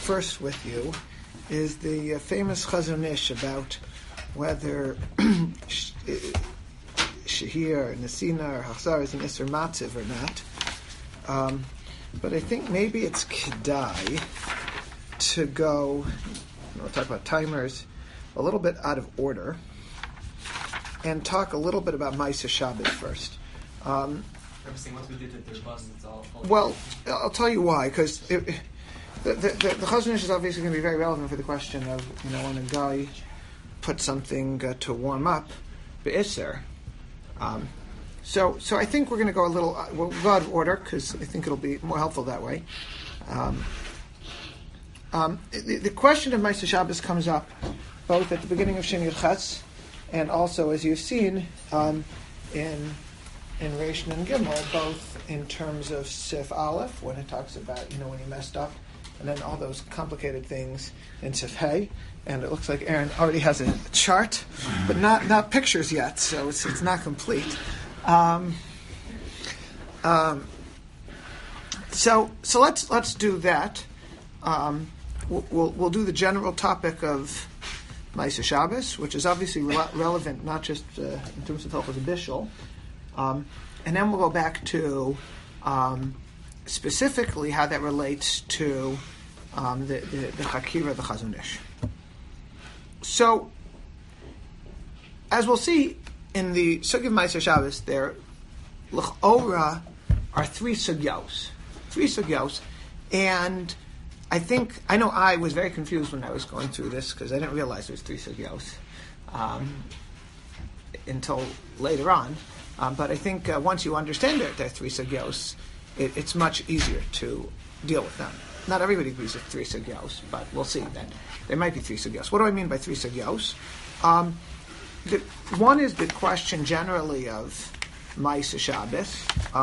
first with you is the famous Chazon Ish about whether Shehir, Nesina, or Hachzar is an Isser Matziv or not. But I think maybe it's Kedai to go, we'll talk about timers, a little bit out of order, and talk a little bit about Ma'aseh Shabbos first. Well, I'll tell you why, because the Chazon Ish is obviously going to be very relevant for the question of, when a guy puts something to warm up, be'isser. So I think we're going to go we'll go out of order, because I think it'll be more helpful that way. The question of Ma'aseh Shabbos comes up both at the beginning of Sheni Ches, and also, as you've seen, in Reish and Gimel, both in terms of Sif Aleph, when it talks about, when he messed up, and then all those complicated things in Sif Hey. And it looks like Aaron already has a chart, but not pictures yet, so it's not complete. So let's do that. We'll do the general topic of Ma'aseh Shabbos, which is obviously relevant not just in terms of Hilchos Bishul, and then we'll go back to specifically how that relates to the Chakira, the Chazon Ish. So, as we'll see in the Sugya of Ma'aseh Shabbos, there l'chora are three sugyos, and I know I was very confused when I was going through this because I didn't realize there was three sugyos until later on. But I think once you understand that there are three sugyos, it's much easier to deal with them. Not everybody agrees with three sugyos, but we'll see that there might be three sugyos. What do I mean by three sugyos? One is the question generally of Ma'aseh Shabbos,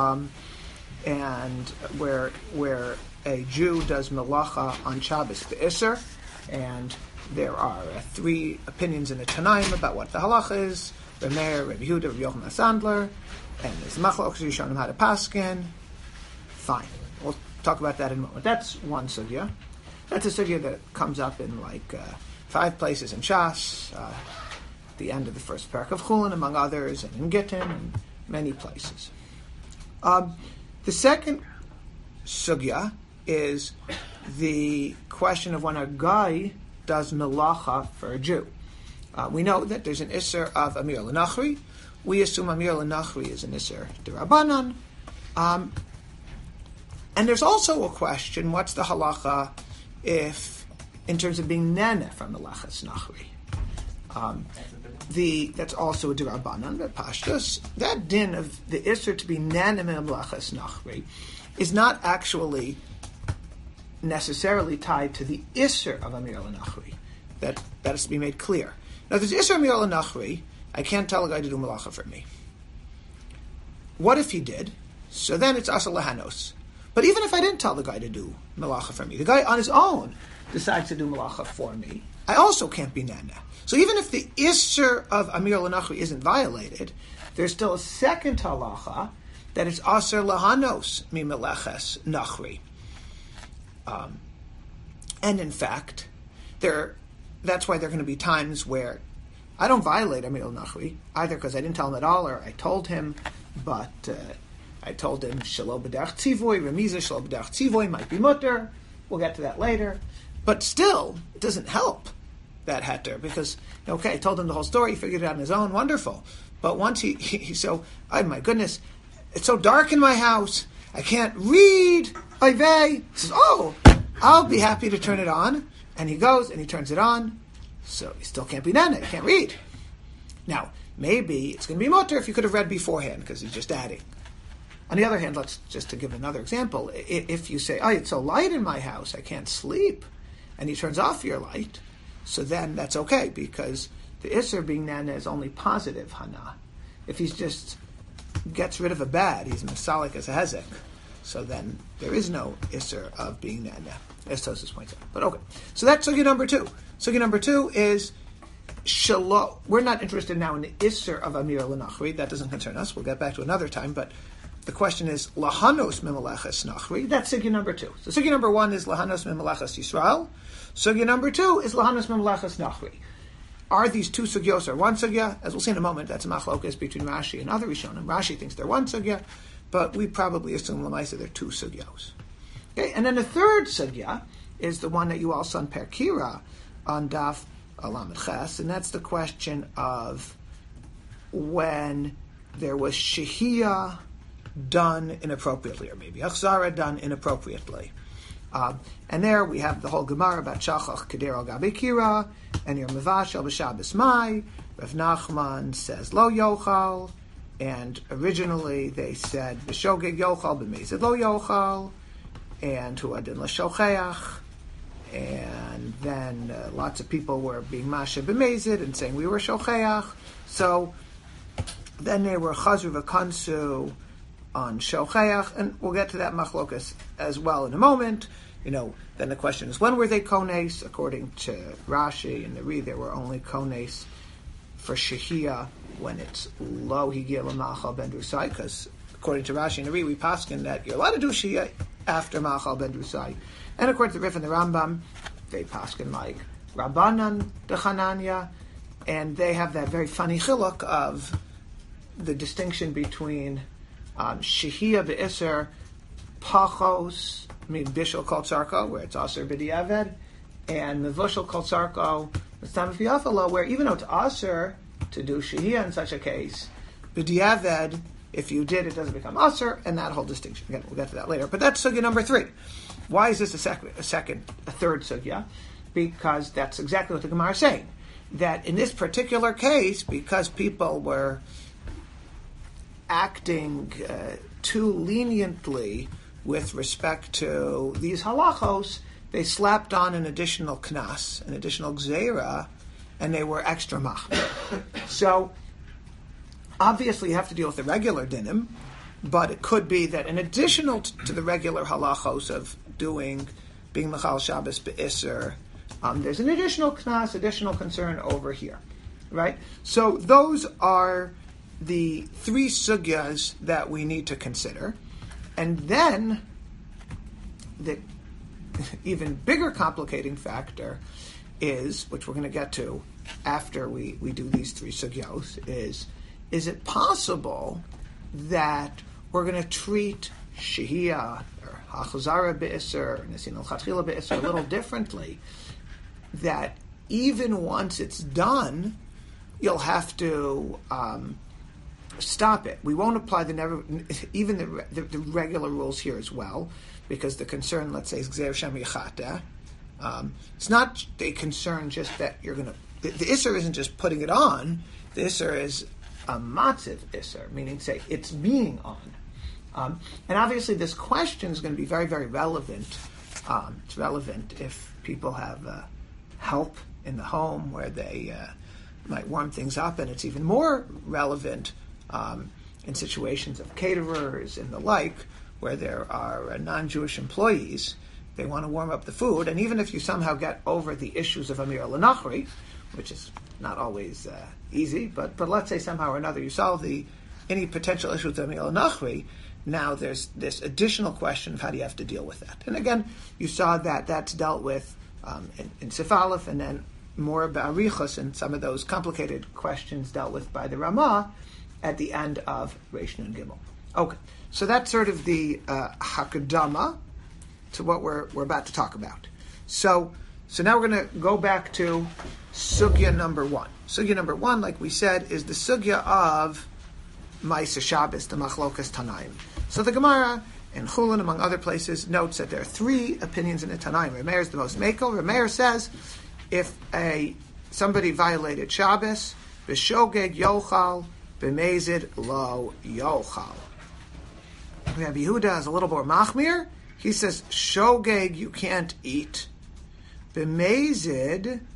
and where a Jew does melacha on Shabbos be'isser, and there are three opinions in the Tanaim about what the halacha is: Reb Meir, Reb Yehuda, Reb Yochanan Sandler, and there's machlokes Rishonim how to paskin. Fine, we'll talk about that in a moment. That's one sugya. That's a sugya that comes up in 5 places in Shas, the end of the first parak of Chulin, among others, and in Gittin, and many places. The second sugya is the question of when a guy does melacha for a Jew. We know that there's an isser of Amir L'Nachri. We assume Amir L'Nachri is an isser d'Rabbanan. And there's also a question, what's the halacha if, in terms of being nene from Melachas Nachri? That's also a d'Rabbanan, but Pashtus, that din of the isser to be nene from Melachas Nachri is not actually necessarily tied to the isser of Amir L'Nachri. That has to be made clear. Now, there's isser Amir L'Nachri, I can't tell a guy to do melacha for me. What if he did? So then it's asa lahanos. But even if I didn't tell the guy to do melacha for me, the guy on his own decides to do melacha for me, I also can't be nana. So even if the isser of Amir L'Nachri isn't violated, there's still a second halacha that it's aser lahanos mi meleches nachri. And in fact, that's why there are going to be times where I don't violate Amir L'Nachri, either because I didn't tell him at all, or I told him, but I told him Shelo B'derech Tzivoy, Remiza Shelo B'derech Tzivoy might be mutter. We'll get to that later. But still, it doesn't help that heter, because, I told him the whole story, he figured it out on his own, wonderful. But once he oh my goodness, it's so dark in my house, I can't read, he says, I'll be happy to turn it on. And he goes and he turns it on, so he still can't be nana, he can't read. Now, maybe it's going to be mutter if you could have read beforehand, because he's just adding. On the other hand, just to give another example, if you say, it's so light in my house, I can't sleep, and he turns off your light, so then that's okay, because the isser being nana is only positive hana. If he's just gets rid of a bad, he's masalik as a hezek, so then there is no isser of being nana, as Tosfos points out. But okay, so that's sugya number 2. Sugya number 2 is Shalom. We're not interested now in the isser of Amir L'Nachri. That doesn't concern us. We'll get back to another time, but the question is lahanos mimaleches nachri. That's sugya number 2. So sugya number 1 is lahanos mimaleches Yisrael. Sugya number 2 is lahanos mimaleches nachri. Are these two sugyos or one sugya? As we'll see in a moment, that's a machlokas between Rashi and other Rishonim. Rashi thinks they're one sugya, but we probably assume l'maisa they're two sugyos. Okay, and then the third sugya is the one that you all saw in Perkira on Daf Lamed Ches, and that's the question of when there was shehiyah done inappropriately, or maybe achzara done inappropriately. And there we have the whole Gemara about shachach keder al gabi kira, and your mevashel b'shabes mai. Rav Nachman says lo yochal, and originally they said b'shogeg yochal b'mezid lo yochal, and hu adin l'shocheach. And then lots of people were being masha b'mezid and saying we were shocheach. So then they were chazru v'kansu on shocheach, and we'll get to that machlokas as well in a moment. Then the question is, when were they kones? According to Rashi and the Ri, there were only kones for shehiyah when it's lo higia l'machal ben drusai, because according to Rashi and the Ri, we paskin that you're allowed to do shehiyah after machal ben drusai. And according to the Rif and the Rambam, they paskin like Rabbanan de Chananya, and they have that very funny chiluk of the distinction between shehiyah be'isr pachos bishul kol tzarko, where it's aser b'diavad, and mevushal kol tzarko mitztam v'yafalo, where even though it's aser to do shehiyah in such a case, b'diavad, if you did, it doesn't become aser, and that whole distinction. Again, we'll get to that later. But that's sugya number 3. Why is this a third sugya? Because that's exactly what the Gemara is saying. That in this particular case, because people were acting too leniently with respect to these halachos, they slapped on an additional knas, an additional gzeira, and they were extra machmir. So, obviously you have to deal with the regular dinim, but it could be that in additional to the regular halachos of being l'chal Shabbos be'isr, there's an additional knas, additional concern over here, right? So those are the 3 sugyas that we need to consider. And then the even bigger complicating factor is, which we're going to get to after we do these 3 sugyos, is it possible that we're going to treat shehiyah or hachazara be'isr, nesin al-chatchila be'isr a little differently, that even once it's done, you'll have to stop it. We won't apply even the regular rules here as well, because the concern, let's say, is gzeir shem yachata. It's not a concern just that you're going to... The isser isn't just putting it on. The isser is a matziv isser, meaning, say, it's being on. And obviously this question is going to be very, very relevant. It's relevant if people have help in the home where they might warm things up, and it's even more relevant in situations of caterers and the like, where there are non-Jewish employees. They want to warm up the food, and even if you somehow get over the issues of Amir al-Nachri, which is not always easy, but let's say somehow or another you solve any potential issues of Amir al-Nachri, now there's this additional question of how do you have to deal with that. And again, you saw that that's dealt with in Sif Aleph, and then more ba'arichos and some of those complicated questions dealt with by the Ramah at the end of Reish Nun Gimel. Okay, so that's sort of the hakadama to what we're about to talk about. So now we're going to go back to sugya number 1. Sugya number 1, like we said, is the sugya of Ma'aser Shabbos, the Machlokas Tanaim. So the Gemara in Chulin, among other places, notes that there are 3 opinions in the Tanaim. Rameir is the most makel. Rameir says if somebody violated Shabbos, b'shogeg yochal, b'mezid lo yochal. Rabbi Yehuda is a little more machmir. He says shogeg you can't eat. B'mezid,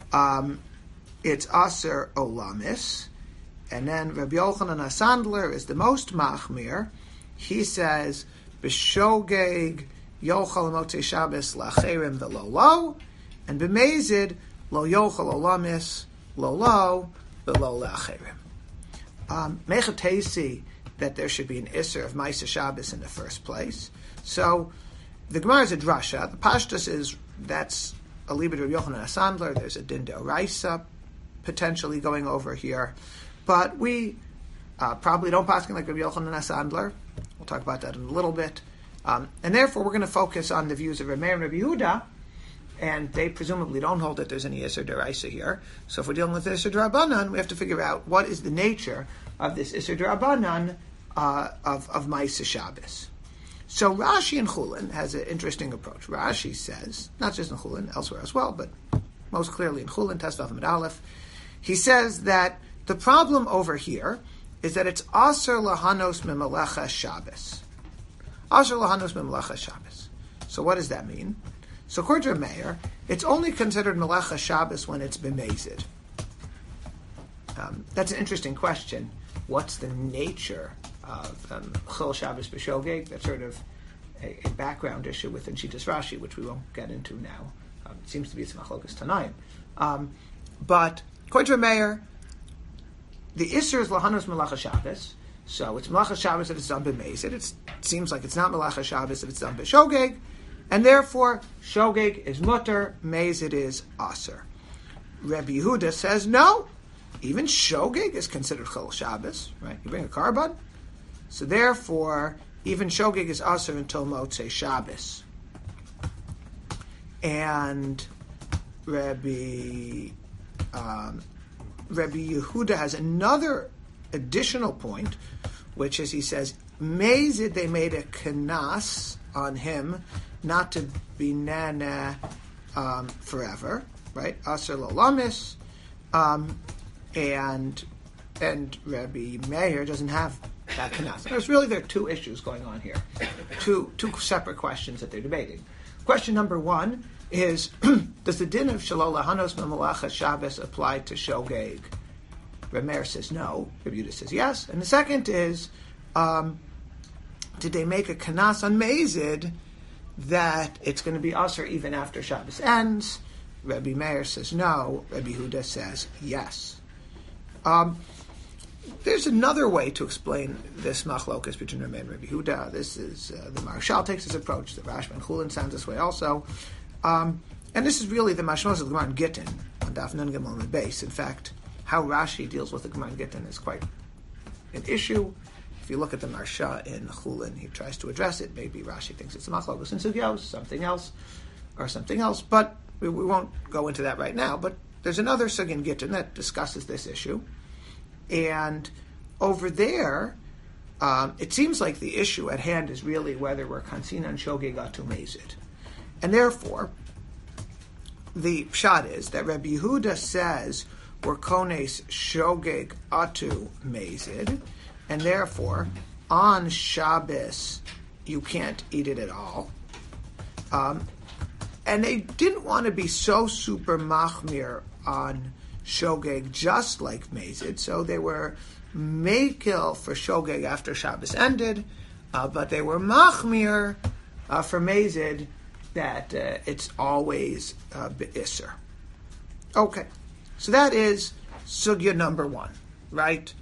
it's aser olamis. And then Rabbi Yochanan HaSandler is the most machmir. He says b'shogeg yochal motzei Shabbos lacherim v'lo lo, and b'mezid lo yochal olamis lo lo v'lo lacherim. Mechatesi that there should be an Isser of Maisa Shabbos in the first place. So the Gemara is a drasha. The Pashtus is that's a libid of Yochanan HaSandler. There's a din deoraisa potentially going over here, but we probably don't paskin like Rabbi Yochanan HaSandler. We'll talk about that in a little bit, and therefore we're going to focus on the views of Rabbi Meir and Rabbi Yehuda, and they presumably don't hold that there's any Isser deoraisa here. So if we're dealing with Isser D'Rabbanan, we have to figure out what is the nature of this Isser D'Rabbanan of Maisa Shabbos. So Rashi in Chulin has an interesting approach. Rashi says, not just in Chulin, elsewhere as well, but most clearly in Chulin, Tesvav Amud Aleph, he says that the problem over here is that it's Aser Lahanos Mimelecha Shabbos. Aser Lahanos Mimelecha Shabbos. So what does that mean? So according to Meir, it's only considered Melecha Shabbos when it's bemazed. That's an interesting question. What's the nature of Chil Shabbos B'Shogeg? That's sort of a background issue within Shitas Rashi, which we won't get into now. It seems to be it's Machlokas Tanaim. But according to Meir, the Isser is Lahanos Melacha Shabbos, so it's Melacha Shabbos if it's done b'mezid. It seems like it's not Melacha Shabbos if it's done b'Shogeg, and therefore Shogeg is mutter, mezid is aser. Rabbi Yehuda says no. Even Shogeg is considered Chol Shabbos, right? You bring a carbon, so therefore even Shogeg is aser until Motzei Shabbos. And Rabbi Yehuda has another additional point, which is he says, Mezid, they made a kanas on him not to be nana forever, right? Aser lolamis, and Rabbi Meir doesn't have that kanas. There are two issues going on here, two separate questions that they're debating. Question number one is, does the din of Shalol Lahanos Memelacha Shabbos apply to Shogeg? Rabbi Meir says no. Rabbi Yehuda says yes. And the second is, did they make a kanas on Mezid that it's going to be Aser even after Shabbos ends? Rabbi Meir says no. Rabbi Yehuda says yes. There's another way to explain this machlokas between Rabbi and Rabbi Yehuda. This is the Marshal takes his approach. The Rashba and Chulin sounds this way also. And this is really the mashmos of the Gemara in Gittin on Daf Nun Gimel on the base. In fact, how Rashi deals with the Gemara in Gittin is quite an issue. If you look at the Marsha in Chulin, he tries to address it. Maybe Rashi thinks it's a machlokas in Sugyos, something else. But we won't go into that right now. But there's another sugya in Gittin that discusses this issue. And over there, it seems like the issue at hand is really whether we're kansina and shogeg atu mezid. And therefore, the pshat is that Rabbi Yehuda says we're kones shogeg atu mezid, and therefore, on Shabbos, you can't eat it at all. And they didn't want to be so super machmir on Shogeg just like Mezid, so they were Mekil for Shogeg after Shabbos ended, but they were Machmir for Mezid that it's always Be'isser. Okay, so that is Sugya number one, right?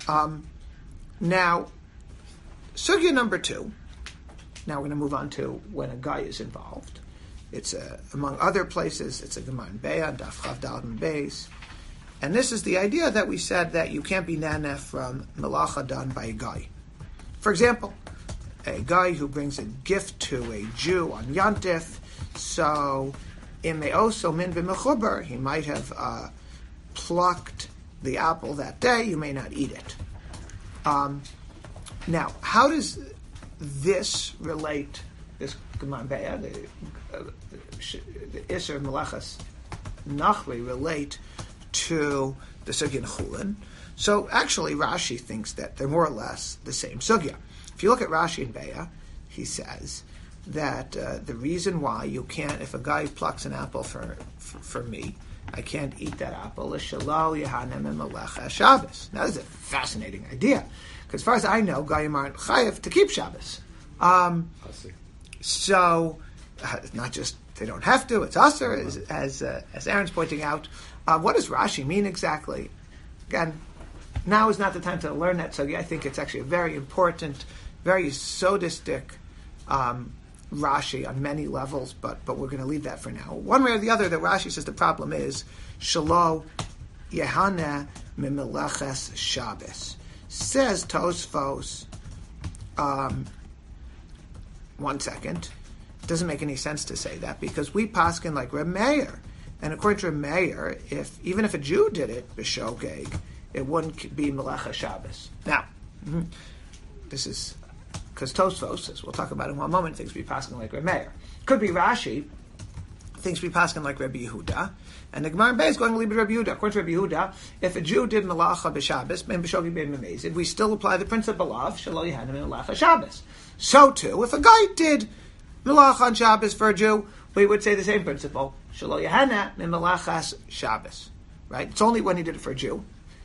Now, Sugya number two, now we're going to move on to when a guy is involved. It's among other places, it's a Gemara in Be'ah, Daf Chav Daled and Beis. And this is the idea that we said that you can't be nana from melacha done by a guy. For example, a guy who brings a gift to a Jew on Yantif, so in me'oso min v'mechuber, he might have plucked the apple that day, you may not eat it. Now, how does this relate, this Gemara Be'ah, the Isser Melachas Nachri relate to the sugya in Chulin? So actually Rashi thinks that they're more or less the same sugya. If you look at Rashi in Be'ah, he says that the reason why you can't, if a guy plucks an apple for me, I can't eat that apple, is Shalal Yehanem Melecha Shabbos. Now, this is a fascinating idea, because as far as I know, Goyim aren't chayav to keep Shabbos. So, not just they don't have to, it's aser, as Aaron's pointing out. What does Rashi mean exactly? Again, now is not the time to learn that sugya. I think it's actually a very important, very sodistic Rashi on many levels, but we're going to leave that for now. One way or the other, that Rashi says the problem is Shalo Yehana Mimeleches Shabbos. Says Tosfos, one second, it doesn't make any sense to say that because we paskin like Reb Meir, and according to Reb Meir, even if a Jew did it b'shogeg, it wouldn't be Melecha Shabbos. Now, this is because Tosfos, as we'll talk about in one moment, thinks we paskin like Reb Meir. Could be Rashi thinks we paskin like Rabbi Yehuda, and the Gemara in Beis is going to leave it Rabbi Yehuda. According to Rabbi Yehuda, if a Jew did Melacha b'Shabbos, ben b'shogeg ben b'mezid, we still apply the principle of Shelo Yehana Melacha Shabbos. So too, if a guy did Melacha on Shabbos for a Jew, we would say the same principle, Shelo Yehana Melachas Shabbos. Right? It's only when he did it for a Jew.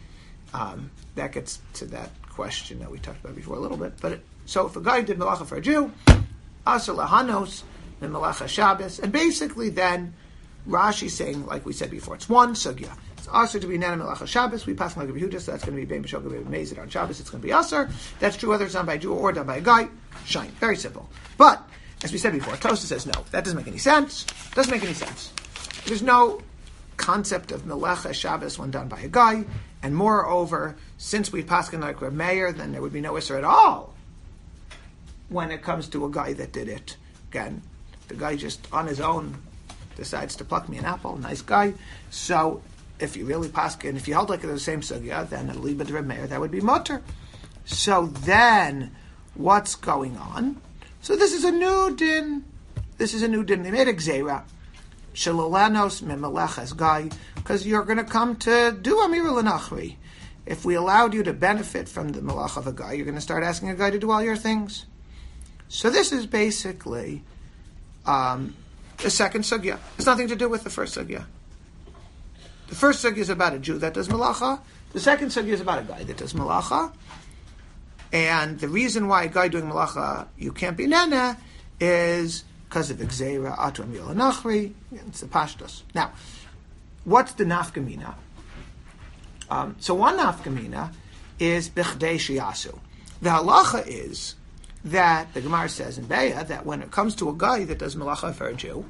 That gets to that question that we talked about before a little bit. So if a guy did Melacha for a Jew, Asar Lahanos Melacha Shabbos, and basically then Rashi saying, like we said before, it's one sugya. It's Asar to be Nana Melacha Shabbos. We pass like Yehuda, so that's going to be Bein B'Shogeg Bein B'Mezid on Shabbos. It's going to be Asar. That's true whether it's done by a Jew or done by a guy. Shine. Very simple. But as we said before, Tosa says no. That doesn't make any sense. Doesn't make any sense. There's no concept of Melacha Shabbos when done by a guy, and moreover, since we paskin like Reb Meir, then there would be no Isser at all when it comes to a guy that did it. Again, the guy just on his own decides to pluck me an apple, nice guy. So if you really paskin, if you held like the same sugya, then a libed Reb Meir, that would be mutter. So then, what's going on? So this is a new din. This is a new din. They made a gzeira. Shalolanos memeleches guy, because you're going to come to do Amir L'Nachri. If we allowed you to benefit from the malach of a guy, you're going to start asking a guy to do all your things. So this is basically the second sugya. It's nothing to do with the first sugya. The first sugya is about a Jew that does malacha. The second sugya is about a guy that does malacha. And the reason why a guy doing malacha you can't be nana is because of Gzeira Atu Amir L'Nachri. It's the pashtos. Now, what's the nafkamina? So one nafkamina is bichdei shiyasu. The halacha is that the Gemara says in Beya that when it comes to a guy that does malacha for a Jew,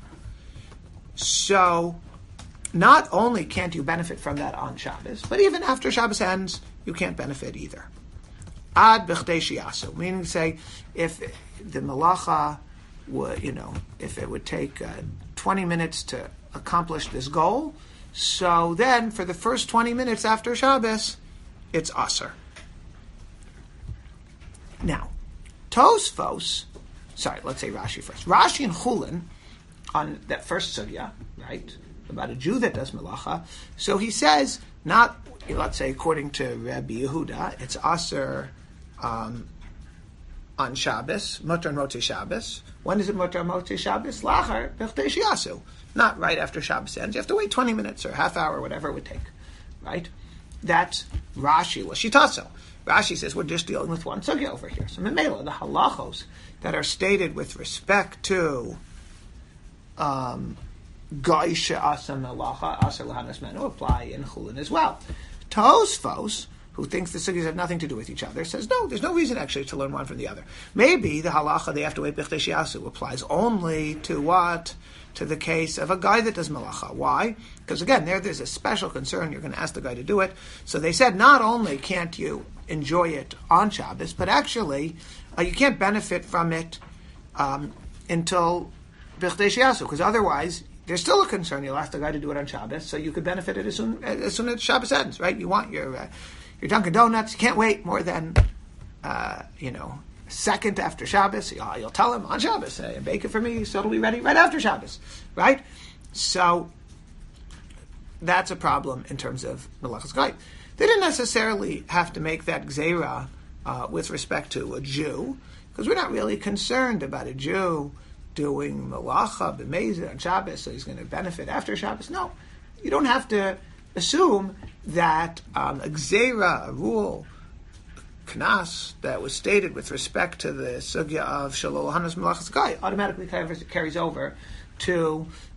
so not only can't you benefit from that on Shabbos, but even after Shabbos ends, you can't benefit either. Ad bichdei shiyasu, meaning to say, if the malacha would, if it would take 20 minutes to accomplish this goal, so then for the first 20 minutes after Shabbos, it's Asr. Now, Tosfos, let's say Rashi first. Rashi and Chulin, on that first sugya, right, about a Jew that does malacha, so he says, not, let's say according to Rabbi Yehuda, it's Asr on Shabbos, Mutar and Motzei Shabbos. When is it Mutar and Motzei Shabbos? Lachar b'chdei shiyasu. Not right after Shabbos ends. You have to wait 20 minutes or a half hour, whatever it would take. Right? That's Rashi L'shitaso. Rashi says we're just dealing with one sugya over here. So Memela, the halachos that are stated with respect to Goy she'asa melacha, asar lahanas menu, apply in Chulin as well. Tosfos, who thinks the sugyas have nothing to do with each other, says no, there's no reason actually to learn one from the other. Maybe the halacha they have to wait b'chdei shiyasu applies only to what? To the case of a guy that does malacha. Why? Because again, there's a special concern. You're going to ask the guy to do it. So they said not only can't you enjoy it on Shabbos, but actually you can't benefit from it until b'chdei shiyasu, because otherwise there's still a concern. You'll ask the guy to do it on Shabbos, so you could benefit it as soon as Shabbos ends, right? You want your Dunkin' Donuts. You can't wait more than a second after Shabbos. You'll tell him on Shabbos, bake it for me, so it'll be ready right after Shabbos, right? So that's a problem in terms of Melachas Gayim. They didn't necessarily have to make that gzeira with respect to a Jew, because we're not really concerned about a Jew doing Melacha b'mezid on Shabbos, so he's going to benefit after Shabbos. No, you don't have to assume that a gzeira, a rule, knas, that was stated with respect to the sugya of Shalol Hanas Melachas Gayim automatically carries over to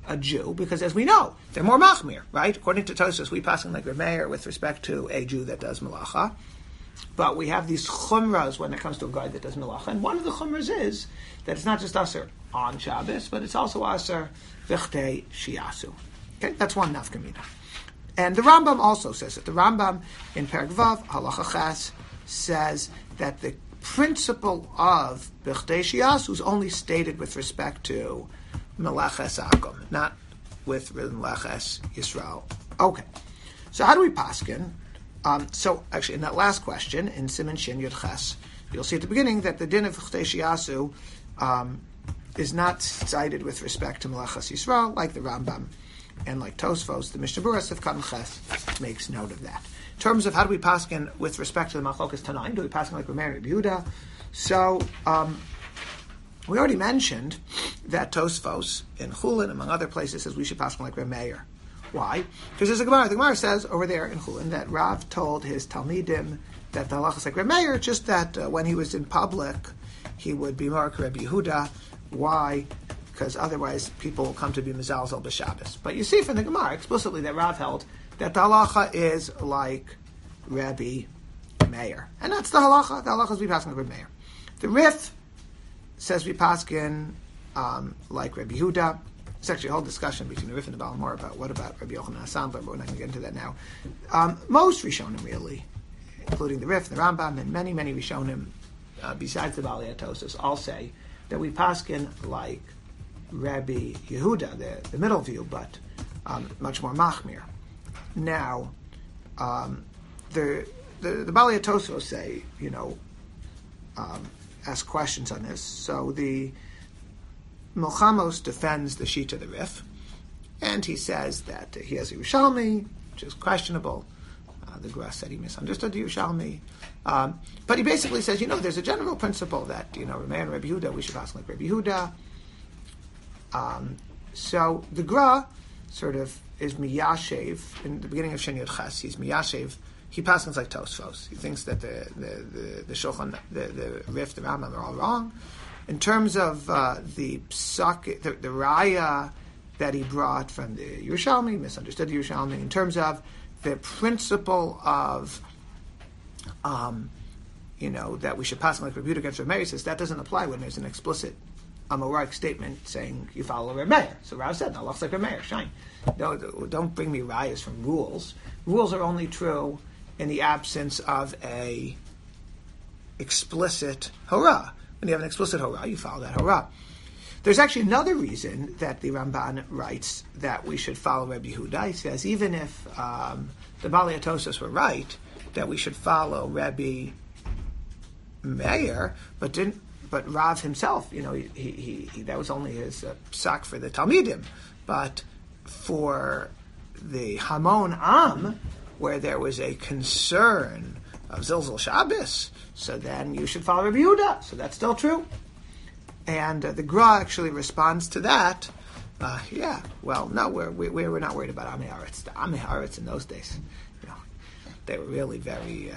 a Jew, because as we know, they're more machmir, right? According to Tosfos, we pass like Reb Meir with respect to a Jew that does malacha. But we have these chumras when it comes to a guy that does malacha. And one of the chumras is that it's not just aser on Shabbos, but it's also aser v'chtei shiasu. Okay, that's one nafkamina. And the Rambam also says it. The Rambam in Perek Vav, Halacha Ches, says that the principle of v'chtei shiasu is only stated with respect to Meleches Akum, not with Meleches Yisrael. Okay, so how do we paskin? So actually, in that last question, in Siman Shin Yud Ches, you'll see at the beginning that the din of V'chtei Shiasu is not cited with respect to Meleches Yisrael, like the Rambam and like Tosfos. The Mishnah Berurah Sivkat Ches makes note of that. In terms of how do we paskin with respect to the Machlokas Tanaim, do we paskin like Reb Meir and Reb Yehuda? So we already mentioned that Tosfos in Chulin, among other places, says we should paskin like Reb Meir. Why? Because there's a Gemara. The Gemara says over there in Chulin that Rav told his Talmidim that the halacha is like Reb Meir, just that when he was in public, he would be Mark Reb Yehuda. Why? Because otherwise people will come to be Mezalzel b'Shabbos. But you see from the Gemara explicitly that Rav held that the halacha is like Rabbi Meir. And that's the halacha. The halacha is we paskin like Reb Meir. The Rif says we paskin like Rabbi Yehuda. It's actually a whole discussion between the Rif and the Baal Mor about what about Rabbi Yochanan HaSandlar, but we're not going to get into that now. Most Rishonim, really, including the Rif, the Rambam, and many, many Rishonim, besides the Baalei Tosfos, all say that we paskin like Rabbi Yehuda, the middle view, but much more machmir. Now, the Baalei Tosfos say, ask questions on this. So the Milchamos defends the Shita of the Rif, and he says that he has a Yerushalmi, which is questionable. The Gra said he misunderstood the Yerushalmi. But he basically says, there's a general principle that, Reb Meir and Reb Yehuda, we should pass like Reb Yehuda. So the Gra sort of is miyashev, in the beginning of Shin Yud Ches, he's miyashev, he passes like Tosfos. He thinks that the Shulchan, the Rif, the Rambam are all wrong. In terms of the psak, the raya that he brought from the Yerushalmi, misunderstood the Yerushalmi. In terms of the principle of, that we should pass like Reb Yehuda against Reb Meir, he says that doesn't apply when there's an explicit Amoraic statement saying you follow Reb Meir. So Rav said, no, looks like Reb Meir, shine. No, don't bring me rayas from rules. Rules are only true in the absence of a explicit hora. When you have an explicit hora, you follow that hora. There's actually another reason that the Ramban writes that we should follow Rabbi Yehuda. He says even if the Baalei Tosfos were right that we should follow Rabbi Meir, but Rav himself, he that was only his psak for the Talmidim, but for the Hamon Am, where there was a concern of Zilzal Shabbos, so then you should follow Rabbi Yehuda. So that's still true. And the Gra actually responds to that. We're not worried about Amei Haaretz. The Amei Haaretz in those days, they were really very.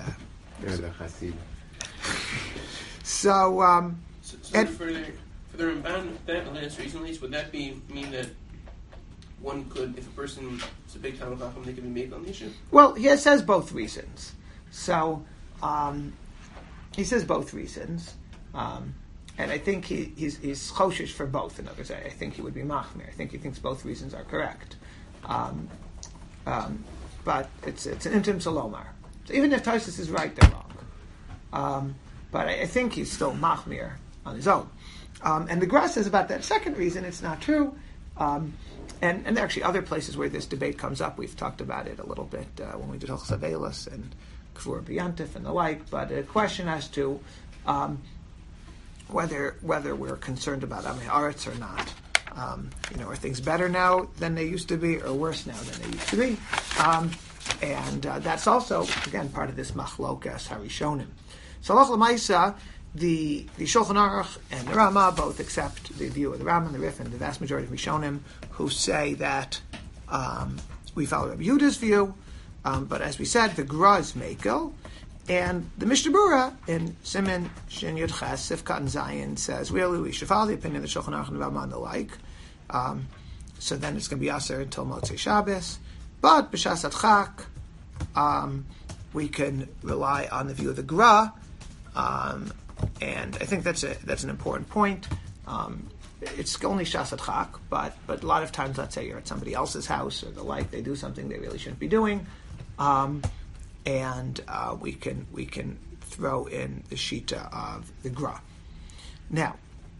So for the Ramban, that last reason, at least, would that mean that one could, if a person is a big Talmid Chacham, they can be made on the issue? Well, he says both reasons. So he says both reasons, and I think he's choshish for both. In other words, I think he would be machmir. I think he thinks both reasons are correct. But it's an intim salomar. So even if Tosfos is right, they're wrong. But I think he's still machmir on his own. And the Gra says about that second reason, it's not true. And there are actually other places where this debate comes up. We've talked about it a little bit when we did Hilchos Avelos and Kfur B'Yantif and the like. But a question as to whether we're concerned about Amei Haaretz or not. Are things better now than they used to be, or worse now than they used to be? And that's also, again, part of this machlokas harishonim. So Halacha L'maisa, the Shulchan Aruch and the Rama both accept the view of the Rama and the Rif and the vast majority of Rishonim who say that we follow Rabbi Yehuda's view, but as we said, the Gra is Mekel, and the Mishnah Berurah in Siman Shin Yud Ches Sifkat and Zayin says we should follow the opinion of the Shulchan Aruch and the Rama and the like. so then it's going to be aser until Motzei Shabbos. But b'shas adchak, we can rely on the view of the Gra, and I think that's an important point. It's only shas adchak, but a lot of times, let's say you're at somebody else's house or the like, they do something they really shouldn't be doing, and we can throw in the shita of the Gra. Now,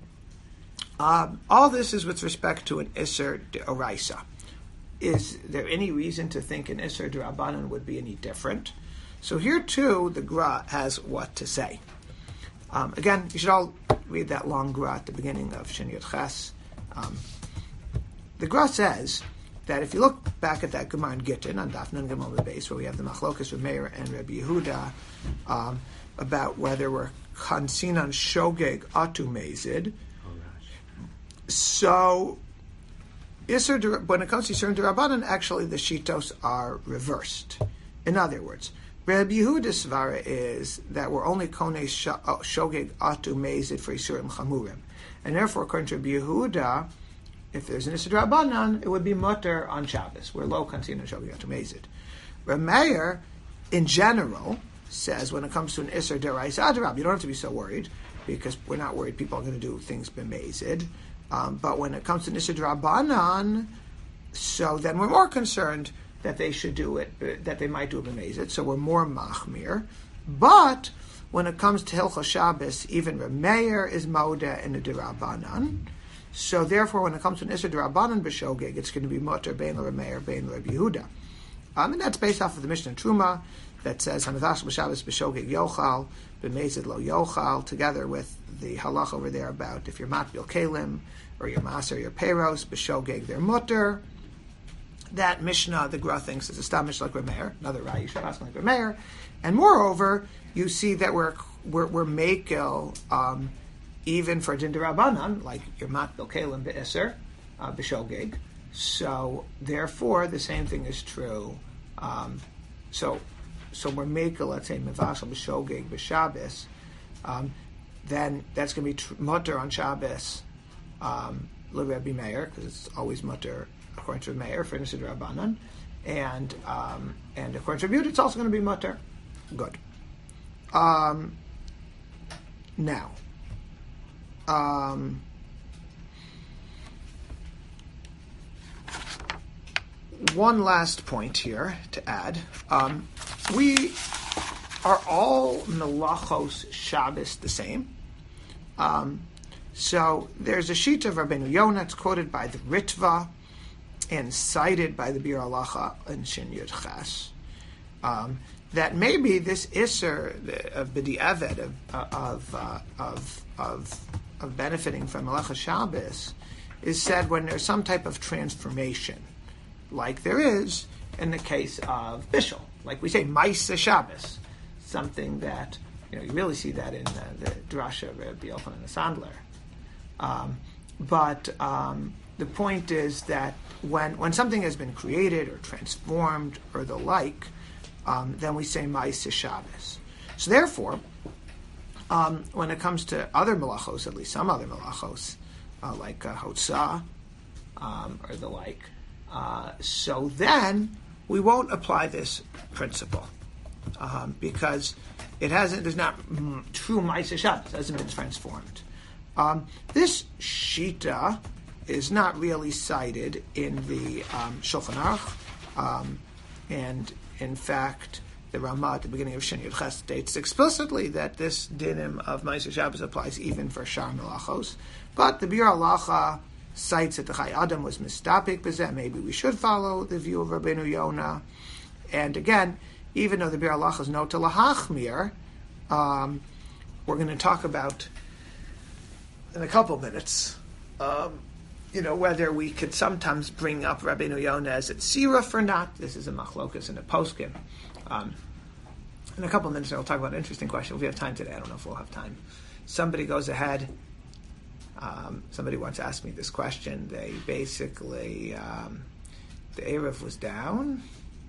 all this is with respect to an Isser D'Oraisa. Is there any reason to think an Isser D'Rabbanan would be any different? So here too, the Gra has what to say. Again, you should all read that long Gra at the beginning of Shin Yud Ches. The Gra says that if you look back at that Gemara in Gittin on Daf Nun Gimel Beis, where we have the Machlokas Reb Meir and Reb Yehuda about whether we're Kansinan Shogeg Atu Mezid. So, when it comes to Yisur D'Rabbanan, actually the Shitos are reversed. In other words, Reb Yehuda's svara is that we're only Konei Shogeg Atu Mezid for Yisurim Chamurim. And therefore, according to Reb Yehuda, if there's an Yisur D'Rabbanan, it would be mutter on Shabbos. We're low Kansinan Shogeg Atu Mezid. Reb Meir, in general, says when it comes to an Isser D'Oraisa Adarab, you don't have to be so worried, because we're not worried people are going to do things b'mezid. But when it comes to Isser D'Rabbanan, so then we're more concerned that they should do it, that they might do it b'mezid, so we're more machmir. But when it comes to Hilchos Shabbos, even Reb Meir is moda in the D'Rabbanan. So therefore, when it comes to an Isser D'Rabbanan b'shogeg, it's going to be mutter bein Reb Meir, bein Reb Yehuda. And that's based off of the Mishnah Truma, that says Hamadash b'Shabbos b'shogeg yochal b'mezid lo yochal, together with the halach over there about if you're matbil kelim or your maser, your peros b'shogeg they're mutter. That Mishnah, the Gra thinks, is a stam Mishnah like Reb Meir, another Rai Yisrael like Reb Meir, and moreover, you see that we're mekel even for din d'Rabbanan, like your matbil kelim b'Isser b'shogeg. So therefore, the same thing is true. So we're making, let's say, mevashal b'shogeg b'Shabbos, then that's going to be mutter on Shabbos, l'Rebbe Meir, because it's always mutter according to Meir for Nisud Rabbanan, and according to Rebbe, it's also going to be mutter. Good. Now, one last point here to add. We are all melachos Shabbos the same. So there's a sheet of Rabbeinu Yonah, it's quoted by the Ritva and cited by the Bir Halacha in Shin Yud Ches, that maybe this Isser of B'di'eved, of benefiting from Melachos Shabbos, is said when there's some type of transformation, like there is in the case of Bishul. Like we say, Maisa Shabbos, something that, you really see that in the Drasha of Rabbi Yochanan Sandler. But the point is that when something has been created or transformed or the like, then we say Maisa Shabbos. So therefore, when it comes to other melachos, at least some other melachos, like Hotzah or the like, so then we won't apply this principle because there's not true Maisa Shabbos, it hasn't been transformed. This Shita is not really cited in the Shulchan Aruch, and in fact, the Ramah at the beginning of Shin Yud Ches states explicitly that this dinim of Maisa Shabbos applies even for Shar Melachos, but the Bir Halacha cites that the Chai Adam was mistapik b'zeh. Maybe we should follow the view of Rabbeinu Yonah. And again, even though the Bir Halacha is no to lahachmir, we're going to talk about in a couple minutes, whether we could sometimes bring up Rabbeinu Yonah as a tziruf or not. This is a machlokas and a poskim. In a couple of minutes, we'll talk about an interesting question. If we have time today, I don't know if we'll have time. Somebody goes ahead. Somebody once asked me this question. They basically, the Erev was down,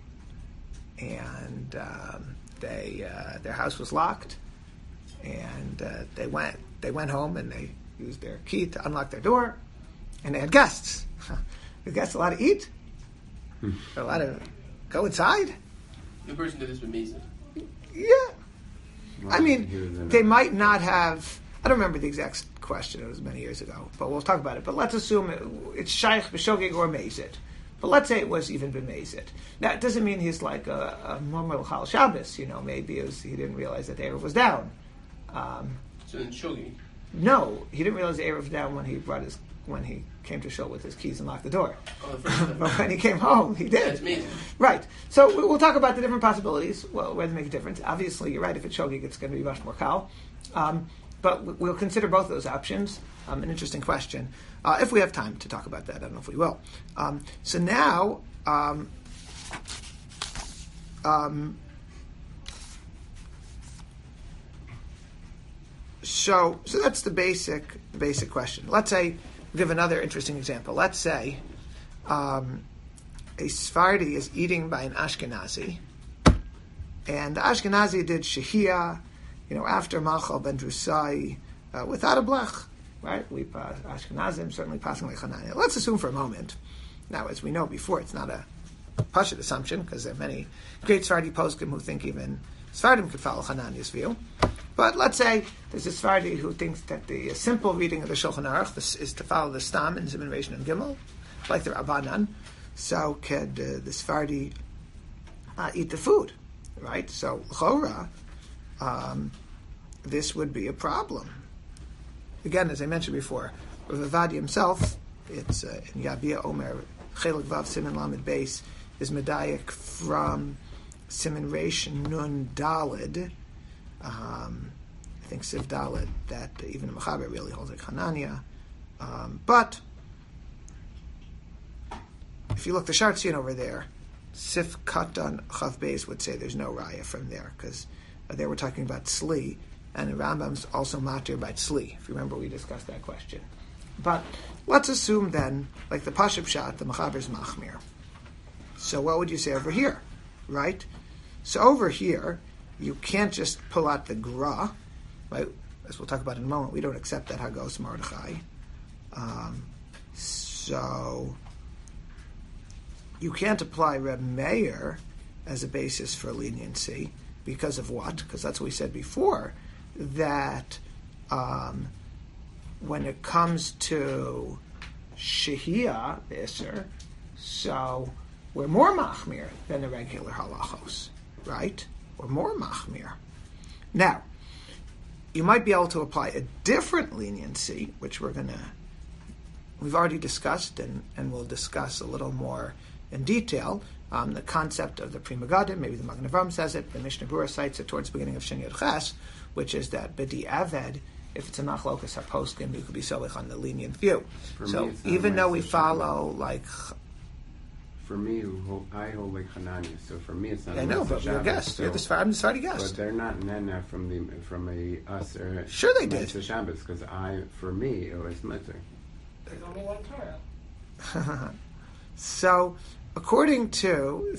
and their house was locked, and they went home and they used their key to unlock their door, and they had guests. the guests allowed to eat? They're allowed to go inside? The person did this with Mesa. Yeah. I mean, they might not have... I don't remember the exact question. It was many years ago. But we'll talk about it. But let's assume it's Shaykh, B'Shogeg, or Mezit. But let's say it was even B'Mezit. Now, it doesn't mean he's like a normal Chal Shabbos. Maybe he didn't realize that the Erev was down. So then Shogi. No, he didn't realize the Erev was down when he came to Shul with his keys and locked the door. Oh, the first time. But when he came home, he did. That's amazing. Right. So we'll talk about the different possibilities, where they make a difference. Obviously, you're right. If it's Shogeg, it's going to be much more Kal. But we'll consider both those options. An interesting question. If we have time to talk about that, I don't know if we will. So now, so that's the basic question. Let's say, give another interesting example. Let's say a Sephardi is eating by an Ashkenazi, and the Ashkenazi did Shehiyah, after Machal ben Drusai, without a blech, right? We Ashkenazim certainly passing like Hanania. Let's assume for a moment. Now, as we know before, it's not a Pashut assumption because there are many great Sephardi poskim who think even Sephardim could follow Hanania's view. But let's say there's a Sephardi who thinks that the simple reading of the Shulchan Aruch is to follow the Stam in Zimun Reish and Gimel, like the Rabbanan. So could the Sephardi eat the food, right? So Chora, this would be a problem. Again, as I mentioned before, Rav Ovadia himself, it's in Yabia Omer, Chelik Vav Siman Lamed Beis, is Medayik from Siman Reish Nun Dalid. I think Siv Dalid, that even the Mechaber really holds like Hanania. But if you look the Shartzion over there, Sif Katan Chav Beis would say there's no raya from there because there we're talking about Tzli, and the Rambam's also matir by Tzli. If you remember, we discussed that question. But let's assume then, like the Pashup Shat, the Mechaber's Machmir. So what would you say over here, right? So over here, you can't just pull out the Gra, right? As we'll talk about in a moment, we don't accept that Hagos Mordechai. So you can't apply Reb Meir as a basis for leniency because of what? Because that's what we said before, that when it comes to Shehiyah, the Isser, so we're more Machmir than the regular halachos, right? We're more Machmir. Now, you might be able to apply a different leniency, which we've already discussed and we'll discuss a little more in detail. The concept of the Pri Megadim, maybe the Magen Avraham says it, the Mishnah Berurah cites it towards the beginning of Shin Yud Ches, which is that B'di Aved, if it's a Machlokas HaPoskim, you could be solich on the lenient view. So even though we follow like... For me, I hold like Hanania, so for me it's not. I know, but we're a guest. You're the Sephardi guest. But they're not nena from us or sure they did. Shabbos because for me it was Mitzvah. There's only one Torah. So, according to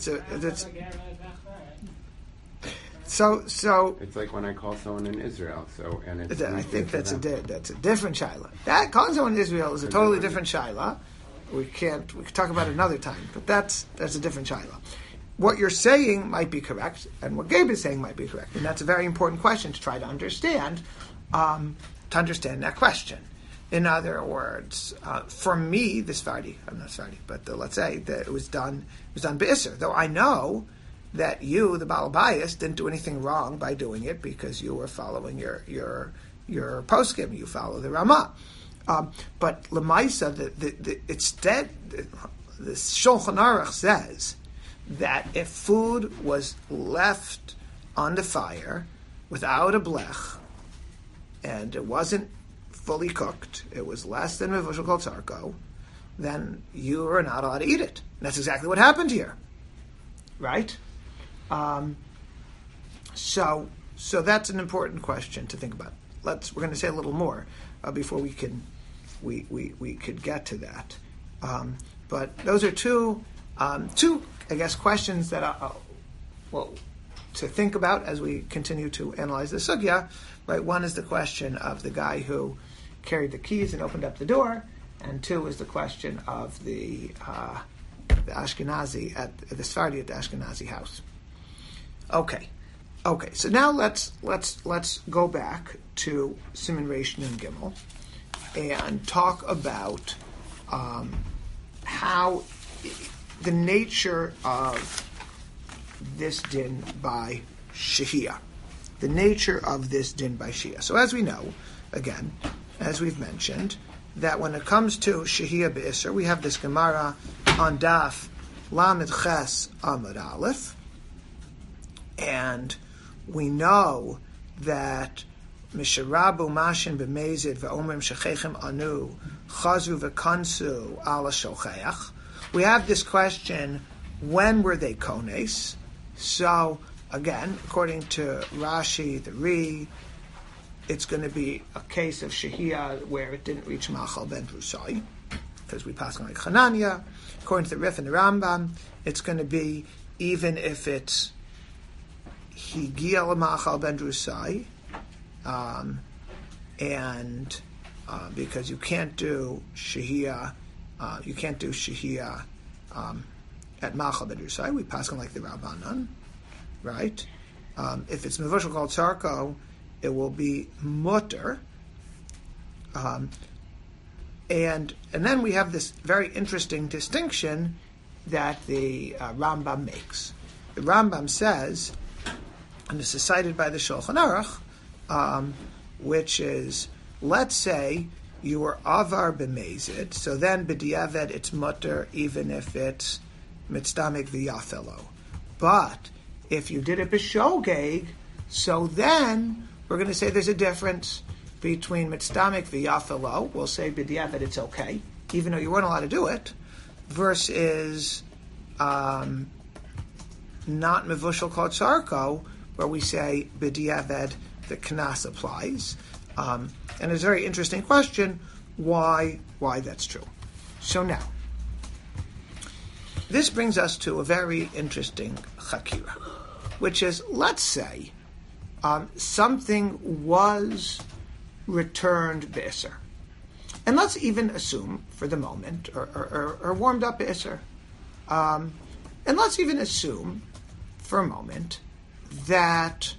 so it's like when I call someone in Israel. So and it's I think that's a different shaila. That calling someone in Israel is a totally different shaila. We could talk about it another time, but that's a different shaila. What you're saying might be correct, and what Gabe is saying might be correct, and that's a very important question to try to understand that question. In other words, for me, the Sephardi, I'm not Sephardi, but let's say that it was done be'isser. Though I know that you, the Baal Bayis, didn't do anything wrong by doing it because you were following your poskim, you follow the Ramah. But Lemaisa, it's dead. The Shulchan Aruch says that if food was left on the fire without a blech, and it wasn't fully cooked, it was less than Mevushal Kol Tzarko, then you are not allowed to eat it. And that's exactly what happened here, right? So that's an important question to think about. We're going to say a little more before we could get to that. But those are two, I guess, questions that to think about as we continue to analyze the sugya. Right, one is the question of the guy who carried the keys and opened up the door, and 2 is the question of the Ashkenazi at the Sephardi at the Ashkenazi house. Okay. So now let's go back to Siman Reish Nun Gimel and talk about how the nature of this din by Shehiyah. The nature of this din by Shehiyah. So as we know, again, as we've mentioned, that when it comes to Shehiyah Be'isr, we have this Gemara on Daf Lamed Ches Amud Aleph, and we know that Misharabu Mashin B'Mezid V'Omrim Shechechem Anu Chazru V'Kansu Ala Shocheach. We have this question, when were they kones? So, again, according to Rashi, the Ri, it's going to be a case of Shehiyah where it didn't reach Machal ben Drusai, because we pass on like Hanania. According to the Rif and the Rambam, it's going to be even if it's Higia Machal ben Drusai, and because you can't do Shehiyah, at Machal ben Drusai. We pass on like the Rabbanan, right? If it's Mevushal called Sarko, it will be mutter. And then we have this very interesting distinction that the Rambam makes. The Rambam says, and this is cited by the Shulchan Aruch, which is, let's say you were avar b'mezid, so then b'diavad it's mutter even if it's mitztamik v'yafelo. But if you did it b'shogeg, so then we're going to say there's a difference between mitztamik v'yafelo, we'll say b'diavad it's okay, even though you weren't allowed to do it, versus not mevushal kol tzarko, where we say b'diavad the knas applies. And it's a very interesting question why that's true. So now, this brings us to a very interesting chakira, which is, let's say something was returned b'isr. And let's even assume for the moment, or warmed up b'isr. And let's even assume for a moment that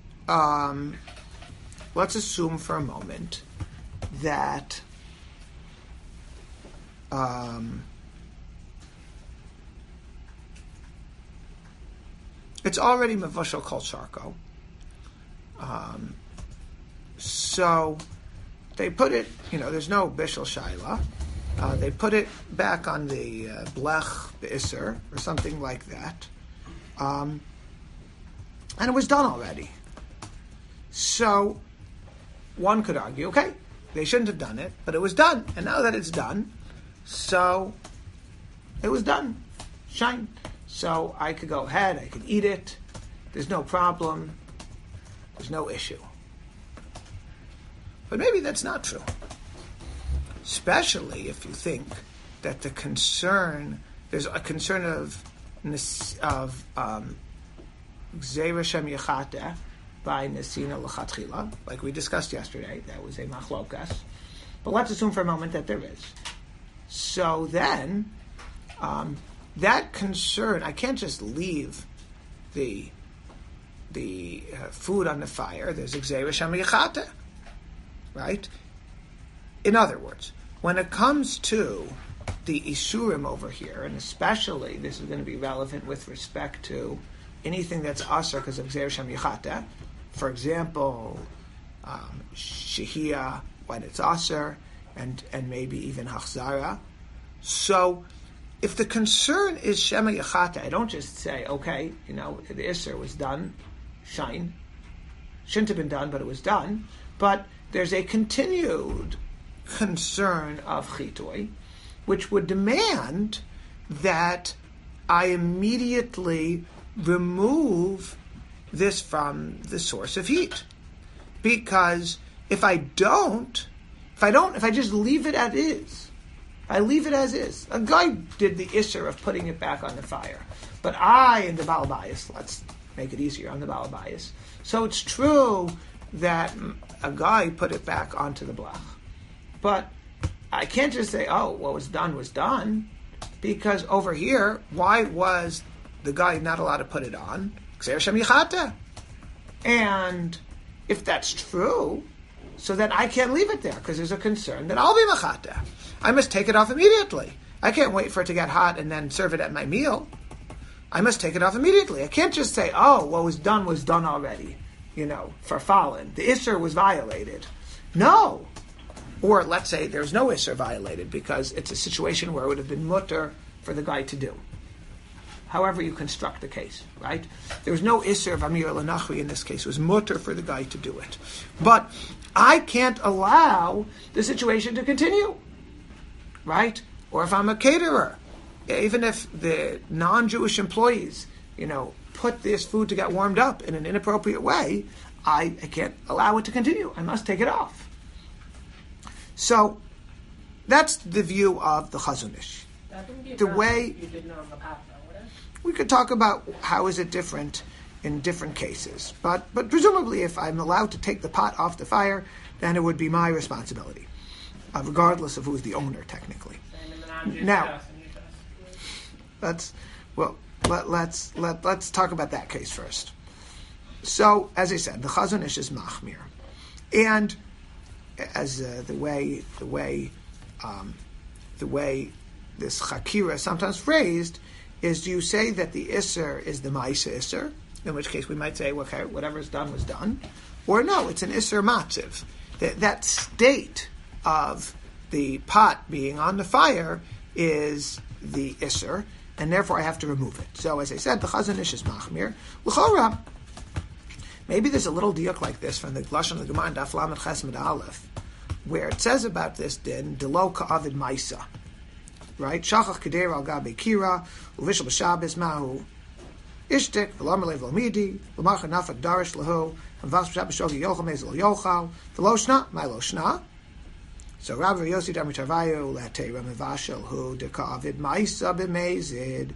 it's already mevushal kol sharko. So they put it, there's no bishul shaila. They put it back on the blech b'isr or something like that. And it was done already. So one could argue, okay, they shouldn't have done it, but it was done. And now that it's done, so it was done. Shine. So I could go ahead, I could eat it. There's no problem. There's no issue. But maybe that's not true. Especially if you think that there's a concern of Gzeira Shem Yechateh by Nesina L'Chatchila, like we discussed yesterday. That was a machlokas. But let's assume for a moment that there is. So then, that concern, I can't just leave the food on the fire. There's Gzeira Shem Yechateh, right? In other words, when it comes to the Isurim over here, and especially this is going to be relevant with respect to anything that's Asr because of Gzeira Shem Yechateh, for example, Shehiyah when it's Asr, and maybe even Hachzara. So if the concern is Shema Yechateh, I don't just say, okay, the Isser was done, shine. Shouldn't have been done, but it was done. But there's a continued concern of Chitoi, which would demand that I immediately remove this from the source of heat. Because if I just leave it as is, a guy did the Isser of putting it back on the fire. But I am the Baal Bayis. Let's make it easier. I'm the Baal Bayis. So it's true that a guy put it back onto the blach. But I can't just say, oh, what was done, because over here, why was the guy not allowed to put it on? And if that's true, so then I can't leave it there, because there's a concern that I'll be machata. I must take it off immediately. I can't wait for it to get hot and then serve it at my meal. I must take it off immediately. I can't just say, oh, what was done already, for fallen. The Isser was violated. No. Or let's say there's no Isser violated because it's a situation where it would have been mutter for the guy to do. However you construct the case, right? There was no Isser of Amir Lanachri in this case. It was mutter for the guy to do it. But I can't allow the situation to continue, right? Or if I'm a caterer, even if the non-Jewish employees, put this food to get warmed up in an inappropriate way, I can't allow it to continue. I must take it off. So that's the view of the Chazon Ish. The way you did not on the path, though, would it? we could talk about how is it different in different cases, but presumably if I'm allowed to take the pot off the fire, then it would be my responsibility, regardless of who's the owner technically. Same in the non-Jewish Now, house in Utah. let's talk about that case first. So, as I said, the Chazon Ish is machmir, and as the way this chakira is sometimes phrased is, do you say that the Isser is the Ma'isa Isser, in which case we might say, okay, whatever's done was done, or no, it's an Isser Matziv. That state of the pot being on the fire is the Isser, and therefore I have to remove it. So, as I said, the Chazon Ish is machmir. L'chora, maybe there's a little diuk like this from the Lashon of the Gemara in Daf Lamed Ches Mid Aleph, where it says about this din, Delo Ka'avid Maisa, right? Shachach Kedera Al Gabe Kira, Uvishal B'Shabes Mahu, Ishtik, V'Lamar Lev Lomidi, V'Machar Nafak Darish Lahu, V'Vas B'Shabes Shogi Yochel Mezel Yochal, V'Loshna, My Loshna. So Rabbi Yossi Dar Mitavayu, Late Ramivashel Hu, De Ka'avid Maisa B'Mezid,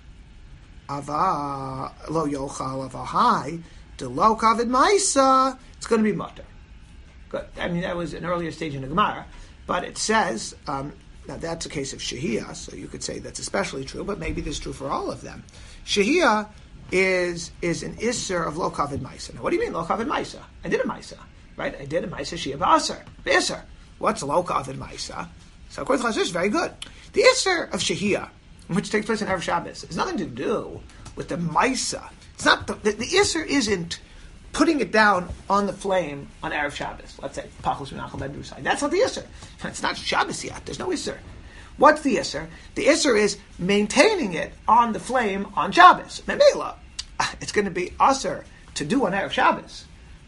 Ava Lo Yochal Avahai, De Lo Ka'avid Maisa, it's going to be mutter. Good. I mean, that was an earlier stage in the Gemara, but it says, now that's a case of Shehiyah, so you could say that's especially true, but maybe this is true for all of them. Shehiyah is an Isser of Lo Kavod Maisa. Now, what do you mean Lo Kavod Maisa? I did a Maisa, right? I did a Maisa Shehiyah B'Asser. What's Lo Kavod Maisa? So, of course, the Chazon Ish is very good. The Isser of Shehiyah, which takes place in Erev Shabbos, has nothing to do with the Maisa. It's not the Isser isn't putting it down on the flame on Erev Shabbos. Let's say Pachos Menachal Ben Rusai. That's not the Isser. It's not Shabbos yet. There's no Isser. What's the Isser? The Isser is maintaining it on the flame on Shabbos. Memela, it's going to be Isser to do on Erev Shabbos.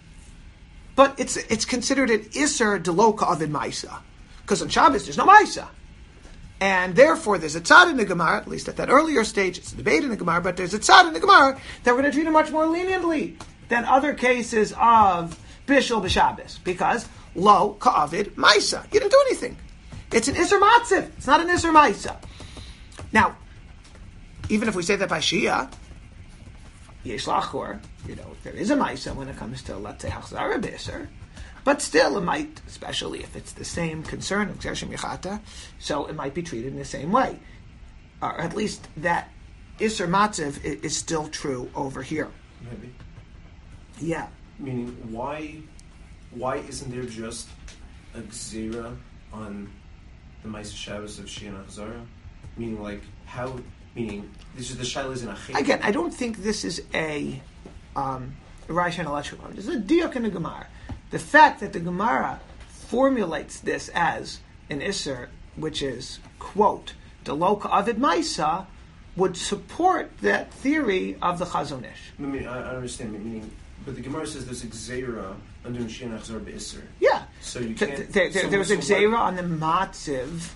But it's considered an Isser Delo Ka'avid Maisa. Because on Shabbos there's no Maisa. And therefore there's a tzad in the Gemara, at least at that earlier stage, it's a debate in the Gemara, but there's a tzad in the Gemara that we're going to treat it much more leniently than other cases of Bishul B'Shabbos, because Lo Ka'avid Maisa. You didn't do anything. It's an Isser Matziv. It's not an Isser Maisa. Now, even if we say that by Shia, Yesh Lachor, there is a Maisa when it comes to, let's say, Hachzara B'Isser, but still it might, especially if it's the same concern of Gzershim Yechata, so it might be treated in the same way. Or at least that Isser Matziv is still true over here. Maybe. Yeah. Meaning, why isn't there just a gzera on the Ma'aseh Shabbos of Shia and Achzara? Meaning, this is the Shailas in Achim. Again, I don't think this is a Reish and Alachim. This is a diuk in the Gemara. The fact that the Gemara formulates this as an Isser, which is, quote, Delo Ka'avid Maisa, would support that theory of the Chazon Ish. I mean, I understand, meaning, but the Gemara says there's a gzera under Shia and Achzara B'Isser. Yeah. So you can't... There was a gzera on the matziv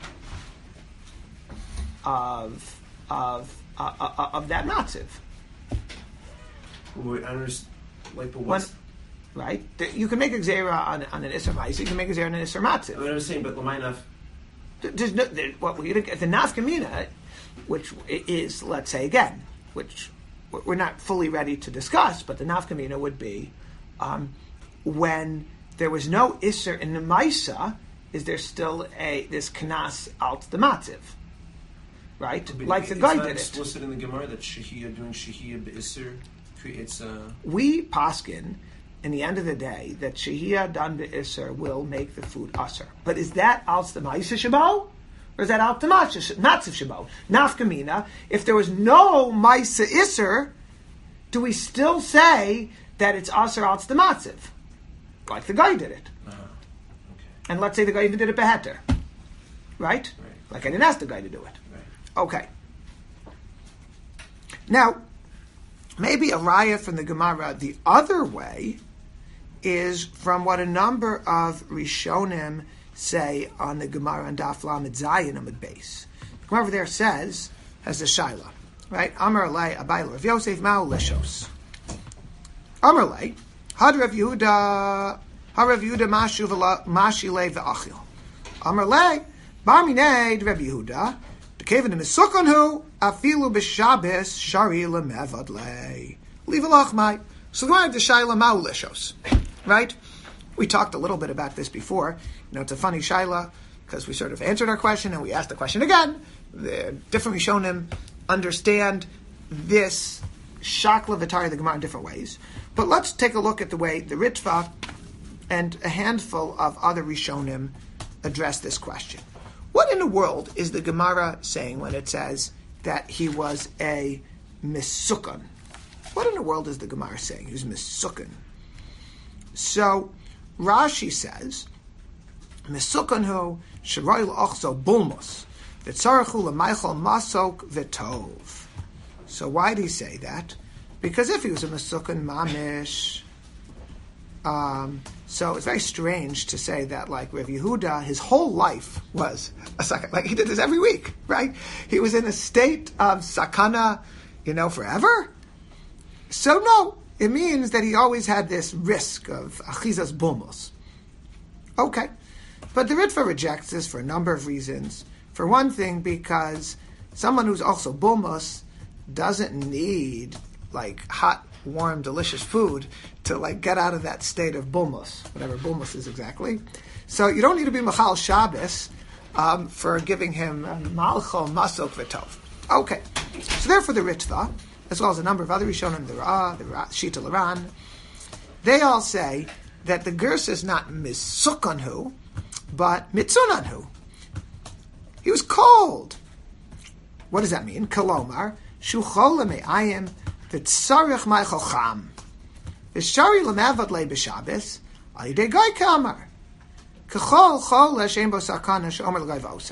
of that matziv. Wait, I understand. But what's... Right? You can make a gzera on an Isser Maisa, you can make a gzera on an Isser Matziv. I was saying, but L'maynaf... There's no... the nafkamina, which is, let's say again, which we're not fully ready to discuss, but the nafkamina would be when there was no Isser in the Maisa, is there still this knas alt the matziv, right? But Like the it's guy not did it. explicit in the Gemara that shehiyah doing shehiyah be'isr creates a. We paskin, in the end of the day, that shehiyah done be'isr will make the food usr. But is that alt the ma'isa shabo? Or is that alt the matziv shabo? Nafkamina, if there was no ma'isa isr, do we still say that it's usr alt the matziv? Like the guy did it. Okay. And let's say the guy even did it beheter. Right? Like I didn't ask the guy to do it. Right. Okay. Now, maybe a raya from the Gemara the other way is from what a number of Rishonim say on the Gemara and Daf Lamed Zayin Amud Beis. The Gemara over there says, has the Shaila, right? Amar Alei Abayla Rav Yosef Ma'u Lishos. Amar Alei Had Rav Yehuda Mashile Ve'achil. Amar Alei Bar Minei Rav Yehuda Kevin in Sukkon afilu b'Shabbos shari lemevad le leave alachmai. So the one the shaila ma'u lishos, right? We talked a little bit about this before. It's a funny shaila because we sort of answered our question and we asked the question again. The different Rishonim understand this shakla v'tari the Gemara in different ways. But let's take a look at the way the Ritva and a handful of other Rishonim address this question. What in the world is the Gemara saying when it says that he was a misukkan? What in the world is the Gemara saying? He was misukkan. So Rashi says, misukkan hu shiroi l'ochzo bulmos v'tzarachu l'maychol masok v'tov. So why did he say that? Because if he was a misukkan mamish, so it's very strange to say that, like Rav Yehuda, his whole life was a sakana. Like he did this every week, right? He was in a state of sakana, forever. So no, it means that he always had this risk of achizas bulmos. Okay, but the Ritva rejects this for a number of reasons. For one thing, because someone who's also bulmos doesn't need like hot, warm, delicious food to like get out of that state of bulmos, whatever bulmos is exactly. So you don't need to be Machal Shabbos for giving him Malchol Masok V'tov. Okay, so therefore the Ritva, as well as a number of other Rishonim, the Shita Laran, they all say that the Gersa is not Misukanhu, but Mitzunanhu. He was cold. What does that mean? Kalomar, Shuchol Me'ayim V'tzarech Ma'achol Cham. V'shari L'mavad Le B'Shabbos, Al Yidei Gai Kamar. K'chol Chol L'Shem Bo Sakana She'omer L'Gai V'Osa.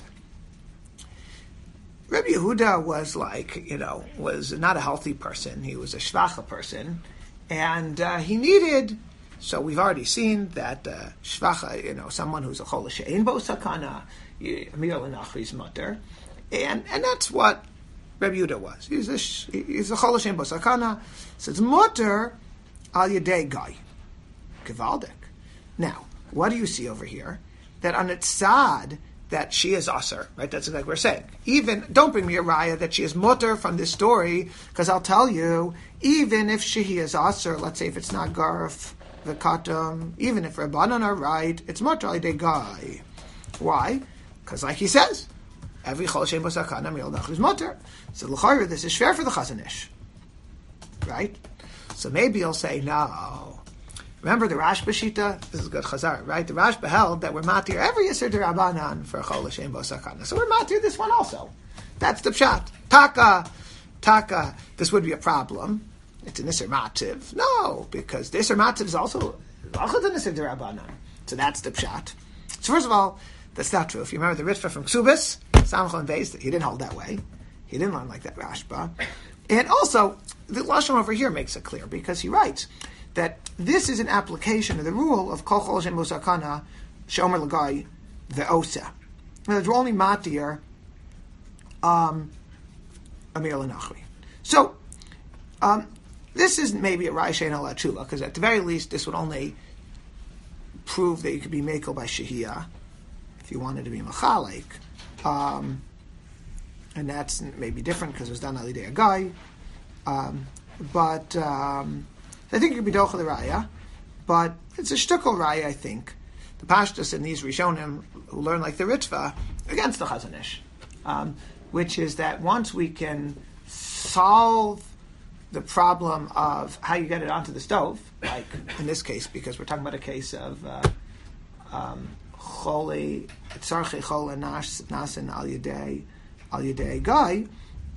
Rabbi Yehuda was was not a healthy person. He was a shvacha person. And he needed, so we've already seen that shvacha, someone who's a chol she'ein bo sakana, amir l'nachri's mutter. And that's what Rabbi Yehuda was. He's a chol she'ein bo sakana. So it's mutter al yedei guy. Gevaldik. Now, what do you see over here? That on its side, that she is aser, right? That's like we're saying. Even, don't bring me a raya that she is mutter from this story, because I'll tell you, even if she is aser, let's say if it's not garf, the katam, even if Rabbanan are right, it's mutter al yedei guy. Why? Because like he says, every chol she'en bo sakana mil nachri is mutter. So l'chayr, this is fair for the chazon ish. Right? So maybe you'll say, no. Remember the Rashba Shita? This is good Chazar, right? The Rashba held that we're matir every Yisr D'Rabbanan for Chol L'Shem Bo Sakana. So we're matir this one also. That's the pshat. Taka, this would be a problem. It's an Yisr Mativ. No, because the Yisr Mativ is also Achad an Yisr D'Rabbanan. So that's the pshat. So first of all, that's not true. If you remember the Ritva from Ksubis, Samachon Beis, he didn't hold that way. He didn't learn like that Rashba. And also, the Lashon over here makes it clear, because he writes that this is an application of the rule of Kol Chol Shem Bo Sakana She'omer L'Gai Ve'osa. We're only matir Amir L'Nachri. So, this is maybe a Rai Shein Ala Tshuva, because at the very least, this would only prove that you could be Mekel by Shehiyah, if you wanted to be Machalik. And that's maybe different, because it was done Al Yidei Agai. But I think it could be Dochel Raya, but it's a shtukel Raya, I think, the Pashtus in these Rishonim who learn like the Ritva against the Chazon Ish, which is that once we can solve the problem of how you get it onto the stove, like in this case, because we're talking about a case of choli, tzarchei chol nasin al yedei guy.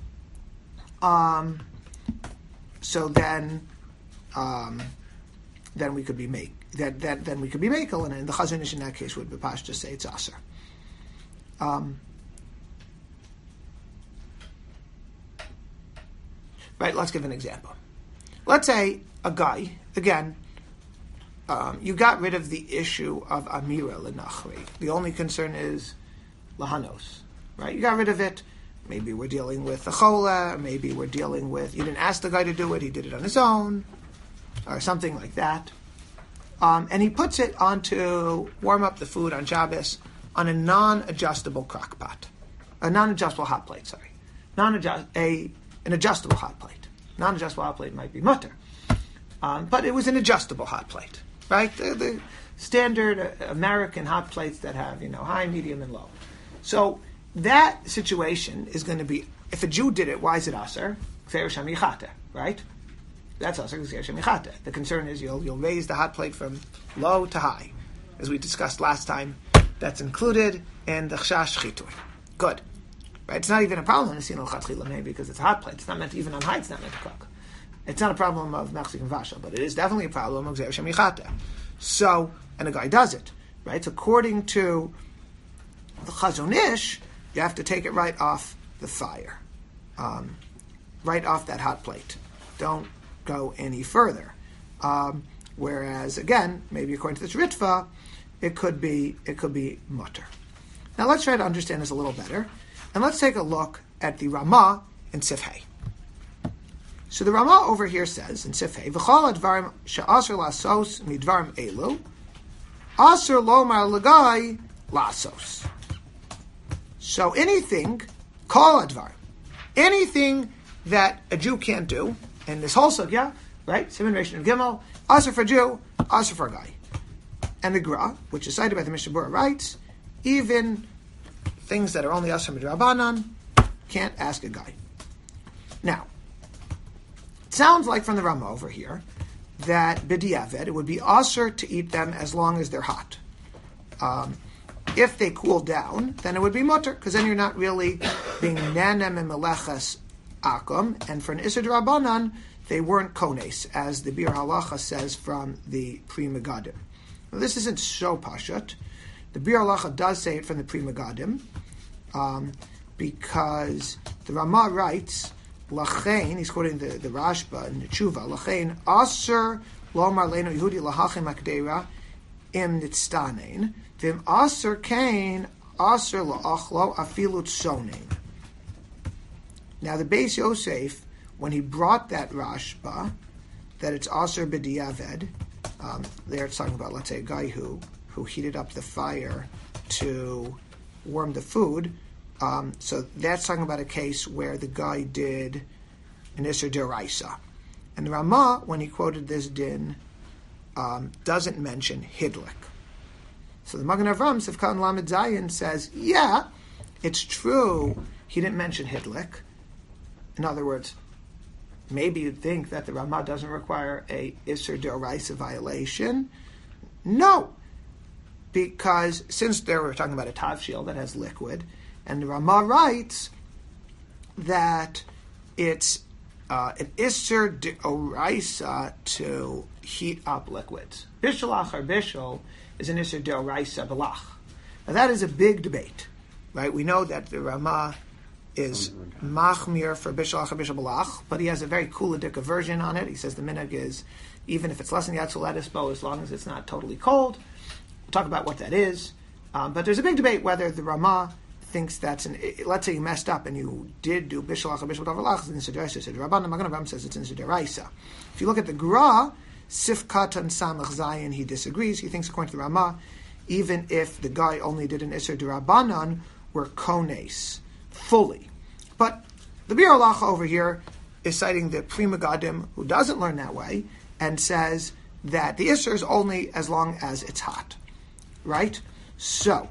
So then we could be then we could be makel, and the Chazon Ish in that case would be pashtus say it's aser. Right, let's give an example. Let's say a guy, again, you got rid of the issue of Amira L'Nachri. The only concern is Lahanos, right? You got rid of it. Maybe we're dealing with the Chola, maybe we're dealing with, you didn't ask the guy to do it, he did it on his own, or something like that. And he puts it onto warm up the food on Shabbos on a non-adjustable crock pot. A non-adjustable hot plate, sorry. An adjustable hot plate. Non-adjustable hot plate might be mutter. But it was an adjustable hot plate, right? The standard American hot plates that have, high, medium, and low. So that situation is going to be, if a Jew did it, why is it aser? Right? That's aser, the concern is you'll raise the hot plate from low to high. As we discussed last time, that's included in the chashash chitui. Good. Right? It's not even a problem in the sinul chatchila, maybe because it's a hot plate. It's not meant to, even on high, it's not meant to cook. It's not a problem of mechzik and vasha, but it is definitely a problem of gzeir shemichata. So, and a guy does it, right? So according to the Chazon Ish, you have to take it right off the fire, right off that hot plate. Don't go any further. Whereas, again, maybe according to this Ritva, it could be mutter. Now let's try to understand this a little better. And let's take a look at the Ramah in Sifhei. So the Ramah over here says in Sifhei, "V'chol advarim she'aser lasos midvarim elu, aser lomar lagai lasos." So anything, kol advarim, anything that a Jew can't do, and this whole sugya, right? Siman Reish and Gimel, aser for a Jew, aser for a guy. And the Gra, which is cited by the Mishnah Berurah, writes, even things that are only aser midrabanan, can't ask a guy. Now, it sounds like from the Ramah over here that b'diavad it would be aser to eat them as long as they're hot. If they cool down, then it would be mutter, because then you're not really being nanem and melechas akum, and for an iser d'rabanan, they weren't kones, as the Bir Halacha says from the Pri Megadim. Now, this isn't so pashut. The Bir Halacha does say it from the Pri Megadim, because the Ramah writes, Lachein, he's quoting the Rashba in the Tshuva, Lachein, Aser lomar leinu Yehudi lahachem akdeira im nitztanein, vim Aser kain, Aser la'achlo afilut sonein. Now the Beis Yosef, when he brought that Rashba, that it's Aser b'diavad, there it's talking about, let's say, a guy who heated up the fire to warm the food. So that's talking about a case where the guy did an Isser Deraisa. And the Ramah, when he quoted this din, doesn't mention Hidlik. So the Magen Avram, Sivkat and Lamed Zayin, says, yeah, it's true, he didn't mention Hidlik. In other words, maybe you'd think that the Ramah doesn't require a Isser Deraisa violation. No, because since they were talking about a tavshil that has liquid, and the Ramah writes that it's an Isser D'Oraisa to heat up liquids. Bishalach or Bishal is an Isser D'Oraisa Balach. Now that is a big debate, right? We know that the Ramah is Machmir for Bishalach or Bishal Balach, but he has a very Kuladika version on it. He says the minhag is, even if it's less than Yatsul Edispo, as long as it's not totally cold. We'll talk about what that is. But there's a big debate whether the Ramah thinks that's let's say you messed up and you did do Bishalach or Bishal Balach, it's in Sideraisa. So the Rabban Magen Avram says it's in Sideraisa. If you look at the Gra, Sifkat and Samach Zayin, he disagrees. He thinks, according to the Ramah, even if the guy only did an Isser D'Rabbanan, we're kones fully. But the Bir Halacha over here is citing the Pri Megadim, who doesn't learn that way, and says that the Isser is only as long as it's hot. right? So,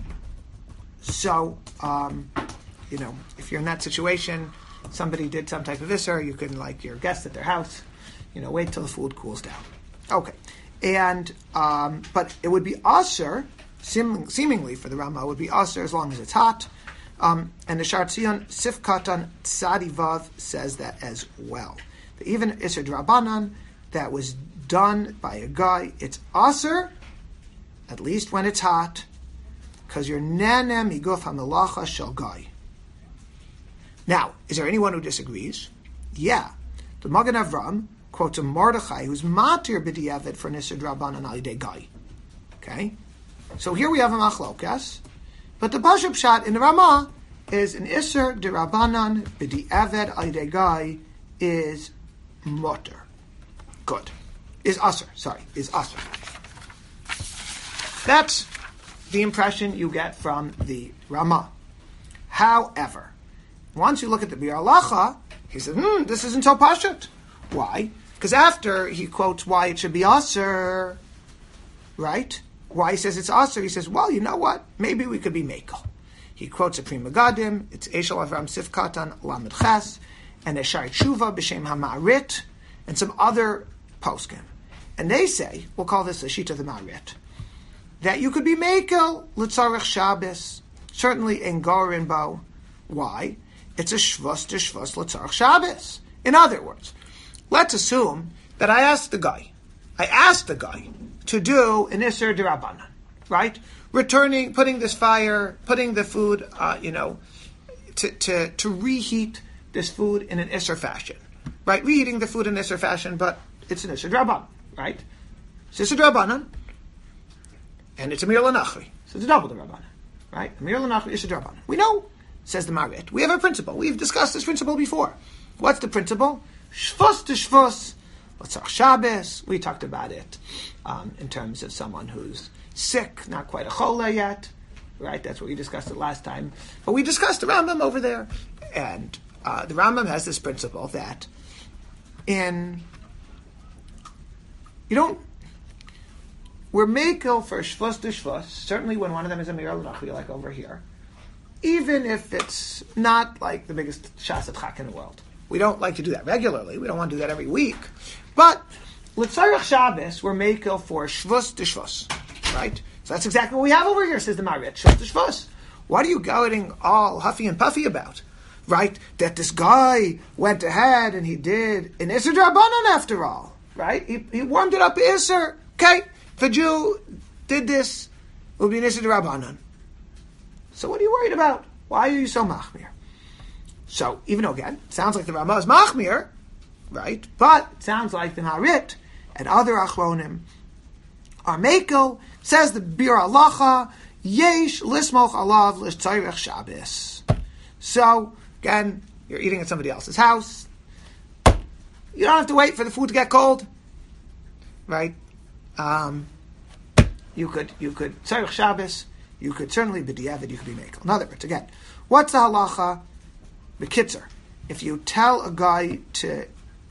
if you're in that situation, somebody did some type of isser, you can, like your guest at their house, wait till the food cools down. Okay, and but it would be aser, seemingly for the Rama, it would be aser as long as it's hot. And the Shar Tzion Sifkatan Tzadi Vav says that as well. That even Isser Drabanan that was done by a guy, it's aser, at least when it's hot, because you're nene miguf hamelacha shel guy. Now, is there anyone who disagrees? Yeah. The Magen Avram quotes a Mordechai who's matir b'diavad for Isser Drabanan al yidei guy. Okay? So here we have a machlokas. But the Pashup Pshat in the Ramah is an Isser Dirabanan B'di'aved Al Gai is Motor. Good. Is Aser. That's the impression you get from the Ramah. However, once you look at the Biur Halacha, he says, this isn't so Pashut. Why? Because after he quotes why it should be Aser, right? Why he says it's aser? He says, well, you know what? Maybe we could be mekel. He quotes a Pri Megadim. It's Eshel Avram Sifkatan Lamed Ches and Eshar Tshuva b'Shem HaMa'arit and some other poskim. And they say, we'll call this a sheet of the Ma'arit, that you could be mekel l'tzarech Shabbos, certainly in Gorin Bo. Why? It's a shvus to shvus l'tzarech Shabbos. In other words, let's assume that I asked the guy to do an Isser D'Rabbanan, right? Putting this fire, putting the food, to reheat this food in an Isser fashion, right? Reheating the food in Isser fashion, but it's an Isser D'Rabbanan, right? It's Isser D'Rabbanan, and it's a Mir L'Nachri, so it's a double D'Rabbanan, right? Mir L'Nachri, Isser D'Rabbanan. We know, says the Marit, we have a principle. We've discussed this principle before. What's the principle? Shvus to shvus. L'tzarech Shabbos, we talked about it in terms of someone who's sick, not quite a chola yet, right? That's what we discussed it last time. But we discussed the Rambam over there, and the Rambam has this principle that we're mekel for shvus to shvus, certainly when one of them is a Mir L'Nachri, like over here, even if it's not like the biggest shas chak in the world. We don't like to do that regularly. We don't want to do that every week. But l'tzarech Shabbos, we're mekel for shvus to shvus, right? So that's exactly what we have over here, says the Marit, shvus to shvus. What are you going all huffy and puffy about, right? That this guy went ahead and he did an Isser D'Rabbanan after all, right? He warmed it up Isser. Okay, if a Jew did this, it would be an Isser D'Rabbanan. So what are you worried about? Why are you so machmir? So, even though, again, it sounds like the Ramah is machmir, right? But it sounds like the Marit and other achronim are mekel, says the Biur Halacha, yesh lismoch alav l'tzarech Shabbos. So, again, you're eating at somebody else's house. You don't have to wait for the food to get cold, right? You could tzarech Shabbos, you could certainly be diavad, you could be mekel. In other words, again, what's the halacha? B'kitzer, if you tell a guy to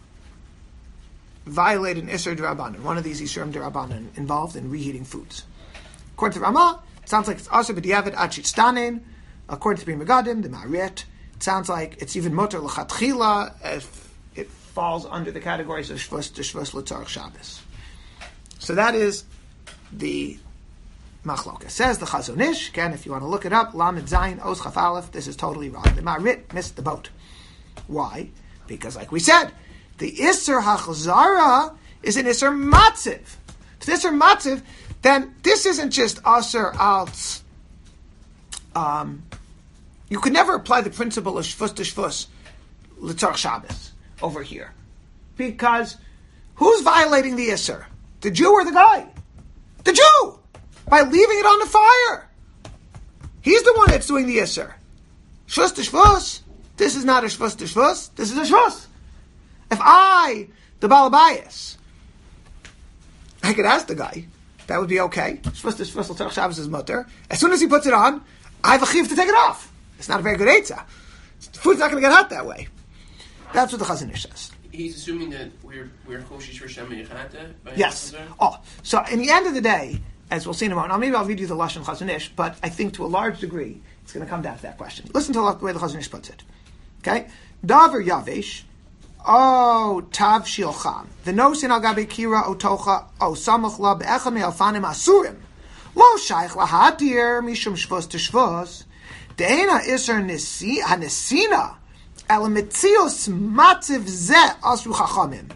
violate an Isser D'Rabbanan, one of these Isurim D'Rabbanan involved in reheating foods. According to Ramah, it sounds like it's Aser B'diavad Ad Shitstanen. According to Pri Megadim, the Ma'aret, it sounds like it's even Motor L'Chatchila if it falls under the categories of Shvus to Shvus L'Tzarech Shabbos. So that is the Machloka. Says the Chazon Ish, again, if you want to look it up, Lamed Zayin, Os Chaf Aleph, this is totally wrong. The Ma'arit missed the boat. Why? Because, like we said, the Isser HaChazara is an Isser Matziv. If it's Isser Matziv, then this isn't just Aser Alts. You could never apply the principle of Shvus to Shvus, L'Tzarech Shabbos, over here. Because who's violating the Isser? The Jew or the guy? The Jew! By leaving it on the fire. He's the one that's doing the Isser. Shvus to Shvus. This is not a Shvus to Shvus. This is a Shvus. If I, the Balabayas, I could ask the guy, that would be okay. Shvus to Shvus, L'Tzarech Shabbos is mutter. As soon as he puts it on, I have a chiv to take it off. It's not a very good eitzah. The food's not going to get hot that way. That's what the Chazon Ish says. He's assuming that we're koshish for Shem Yechata. Yes. Oh, so in the end of the day, as we'll see in a moment. Now, maybe I'll read you the Lashon Chazon Ish, but I think to a large degree it's going to come down to that question. Listen to the way the Chazon Ish puts it. Okay? Davar Yavesh, O Tav Shilcham, V'nosin al gabi kira o tocha, O samach la be'echa me'alfanim asurim, Lo shaykh lahatir mishum shvos to shvos, De'ena iser hanesina, El metzios matziv zeh asru chachamim,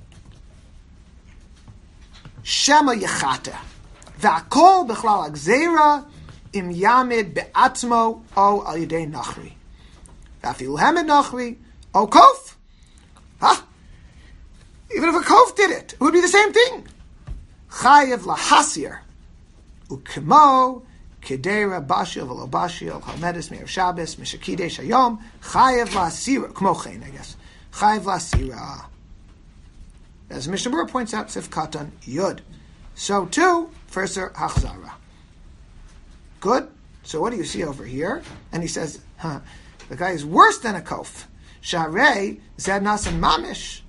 Shema yechata, V'akol b'chlal agzera, Im yamid be'atzmo, O al yedei nachri. V'afilu hemed nachri, O kof. Huh? Even if a kof did it, it would be the same thing. Chayev lahasir. Ukemo, kedera bashil v'lo bashil, halmedis me'er Shabbos, mishakidesh hayom, chayev lahasira. Kmo chen, I guess. Chayev lahasira. As Mishnah Berurah points out, Sif Katan Yud. So too, Ferser Hachzara. Good. So what do you see over here? And he says, the guy is worse than a kof. Sharei zed nasan mamish.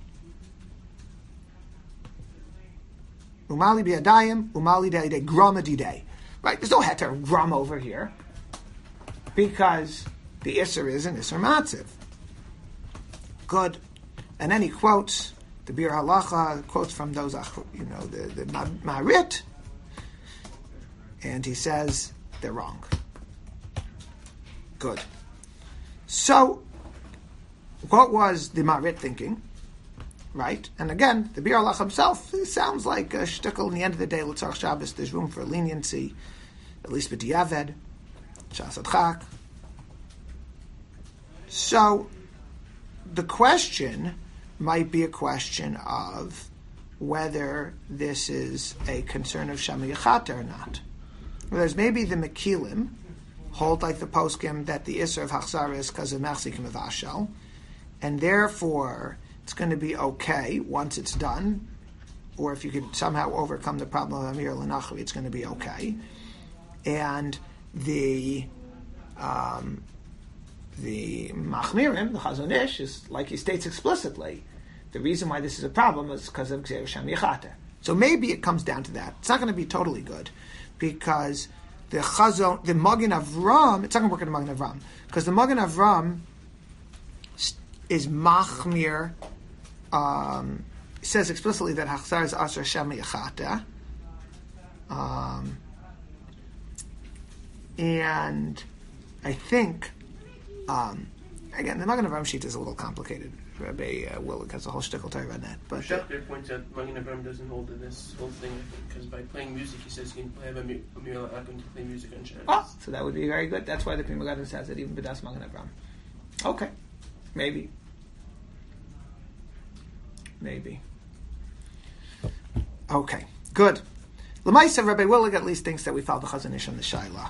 Umali biadayim, umali de grama didei. Right, there's no heter grum over here. Because the Isser is an Isser Matziv. Good. And then he quotes the Bir Halacha, quotes from those, the Marit, and he says they're wrong. Good. So, what was the Marit thinking? Right? And again, the Bir Halacha himself, it sounds like a shtickle. In the end of the day, L'tzarech Shabbos, there's room for leniency, at least with Diavad, Shas Adchak. So, the question might be a question of whether this is a concern of Shema Yechata or not. Whereas maybe the Mekilim hold like the poskim that the Isser of Hachzara is because of Mechzikim of Ashel, and therefore it's going to be okay once it's done, or if you could somehow overcome the problem of Amir L'Nachri, it's going to be okay. And the Machmirim, the Chazon Ish, is like he states explicitly, the reason why this is a problem is because of Gzeir Shem Yechata. So maybe it comes down to that. It's not going to be totally good, because the Magen Avram, it's not going to work in the Magen Avram, because the Magen Avram is Machmir, says explicitly that Hachzar is Asher Shem Yechata, and I think, again, the Magen Avram sheet is a little complicated. Rabbi Willig has a whole shtickle Torah on that. But Schachter points out Magen Avram doesn't hold to this whole thing, I think, because by playing music, he says you can have Amir L'Akim to play music on Shabbos. Oh, so that would be very good. That's why the Pri Megadim says that even B'das Magen Avram. Okay, maybe. Okay, good. L'maisa, Rabbi Willig at least thinks that we found the Chazon Ish on the Shaila.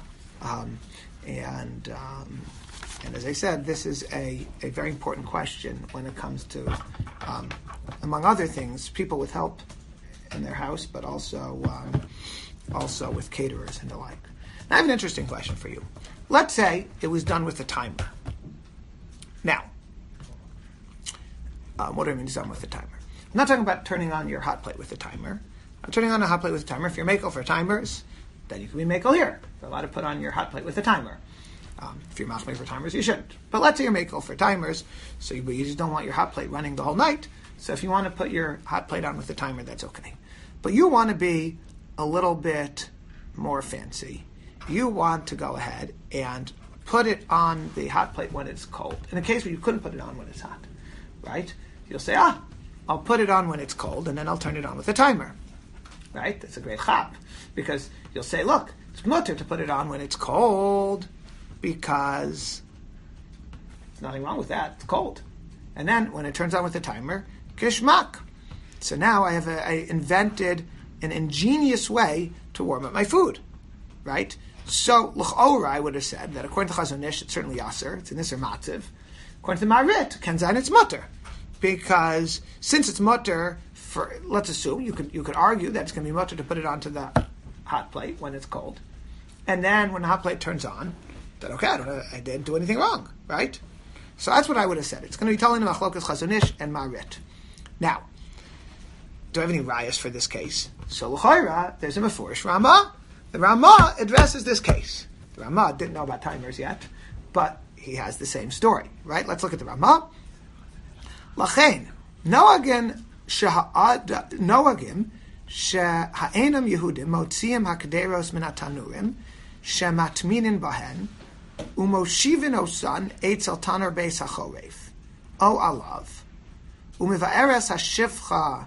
And as I said, this is a very important question when it comes to, among other things, people with help in their house, but also with caterers and the like. Now, I have an interesting question for you. Let's say it was done with a timer. Now, what do I mean it's done with a timer? I'm not talking about turning on your hot plate with a timer. I'm turning on a hot plate with a timer. If you're makel for timers, then you can be makel here. You're allowed to put on your hot plate with a timer. If you're machmir for timers, you shouldn't. But let's say you're makel for timers, so you just don't want your hot plate running the whole night. So if you want to put your hot plate on with the timer, that's okay. But you want to be a little bit more fancy. You want to go ahead and put it on the hot plate when it's cold. In a case where you couldn't put it on when it's hot, right? You'll say, I'll put it on when it's cold, and then I'll turn it on with the timer. Right? That's a great chap. Because you'll say, look, it's mutter to put it on when it's cold, because there's nothing wrong with that. It's cold. And then when it turns on with the timer, kishmak. So now I invented an ingenious way to warm up my food. Right? So, l'ch'ora, I would have said that according to Chazon Ish, it's certainly Yasser, it's an Isser Matziv. According to Marit, Kenzan, it's mutter. Because since it's mutter, let's assume, you could argue that it's going to be mutter to put it onto the hot plate when it's cold. And then when the hot plate turns on, that okay, I didn't do anything wrong, right? So that's what I would have said. It's going to be telling the Machlokas Chazon Ish and Marit. Now, do I have any rayas for this case? So l'chayra, there's a Mefurish Rama the Ramah addresses this case. The Ramah didn't know about timers yet, but he has the same story, right? Let's look at the Ramah. Lachein, Noagim she'ha'enam Yehudim motziim hakderos min hatanurim shematminin bahen umoshivin osan eitzel taner beis hachorev o alav umivaeres hashivcha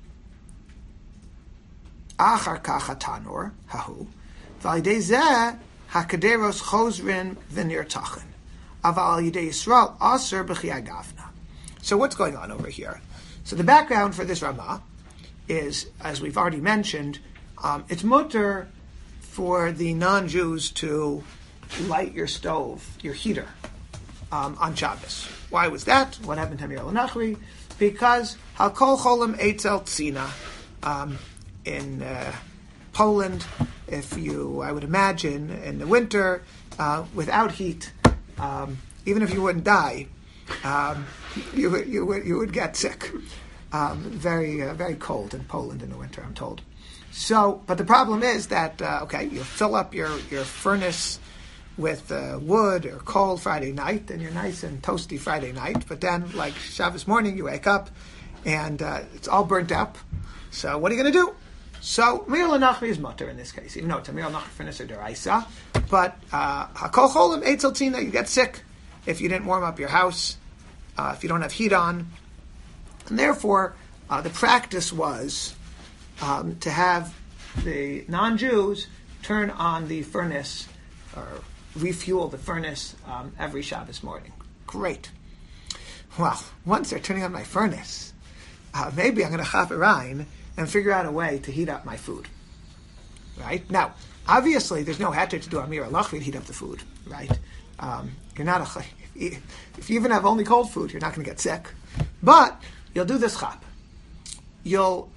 achar kach hatanur hahu v'alidei zeh hakderos chozrin v'nirtachen aval yidei Yisrael aser b'chiyah gavna. So what's going on over here? So the background for this Ramah is, as we've already mentioned, it's mutter for the non-Jews to light your stove, your heater, on Shabbos. Why was that? What happened to Amir al-Nachri? Because Hakol Cholim Eitzel Tzina. In Poland, I would imagine, in the winter, without heat, even if you wouldn't die, you would get sick. Very cold in Poland in the winter, I'm told. So, but the problem is that you fill up your furnace with wood or coal Friday night, and you're nice and toasty Friday night. But then, like Shabbos morning, you wake up and it's all burnt up. So, what are you going to do? So, Amir al-Nachri is mutter in this case, even though it's Amir al-Nachri furnace or deraisa. But Hakol Cholim Eitzel Tzina, you get sick if you didn't warm up your house, if you don't have heat on. And therefore, the practice was to have the non-Jews turn on the furnace or refuel the furnace every Shabbos morning. Great. Well, once they're turning on my furnace, maybe I'm going to chop a rein and figure out a way to heat up my food. Right? Now, obviously, there's no heter to do Amir al-Nachri to heat up the food. Right? You're not if you even have only cold food, you're not going to get sick. But you'll do this chap. You'll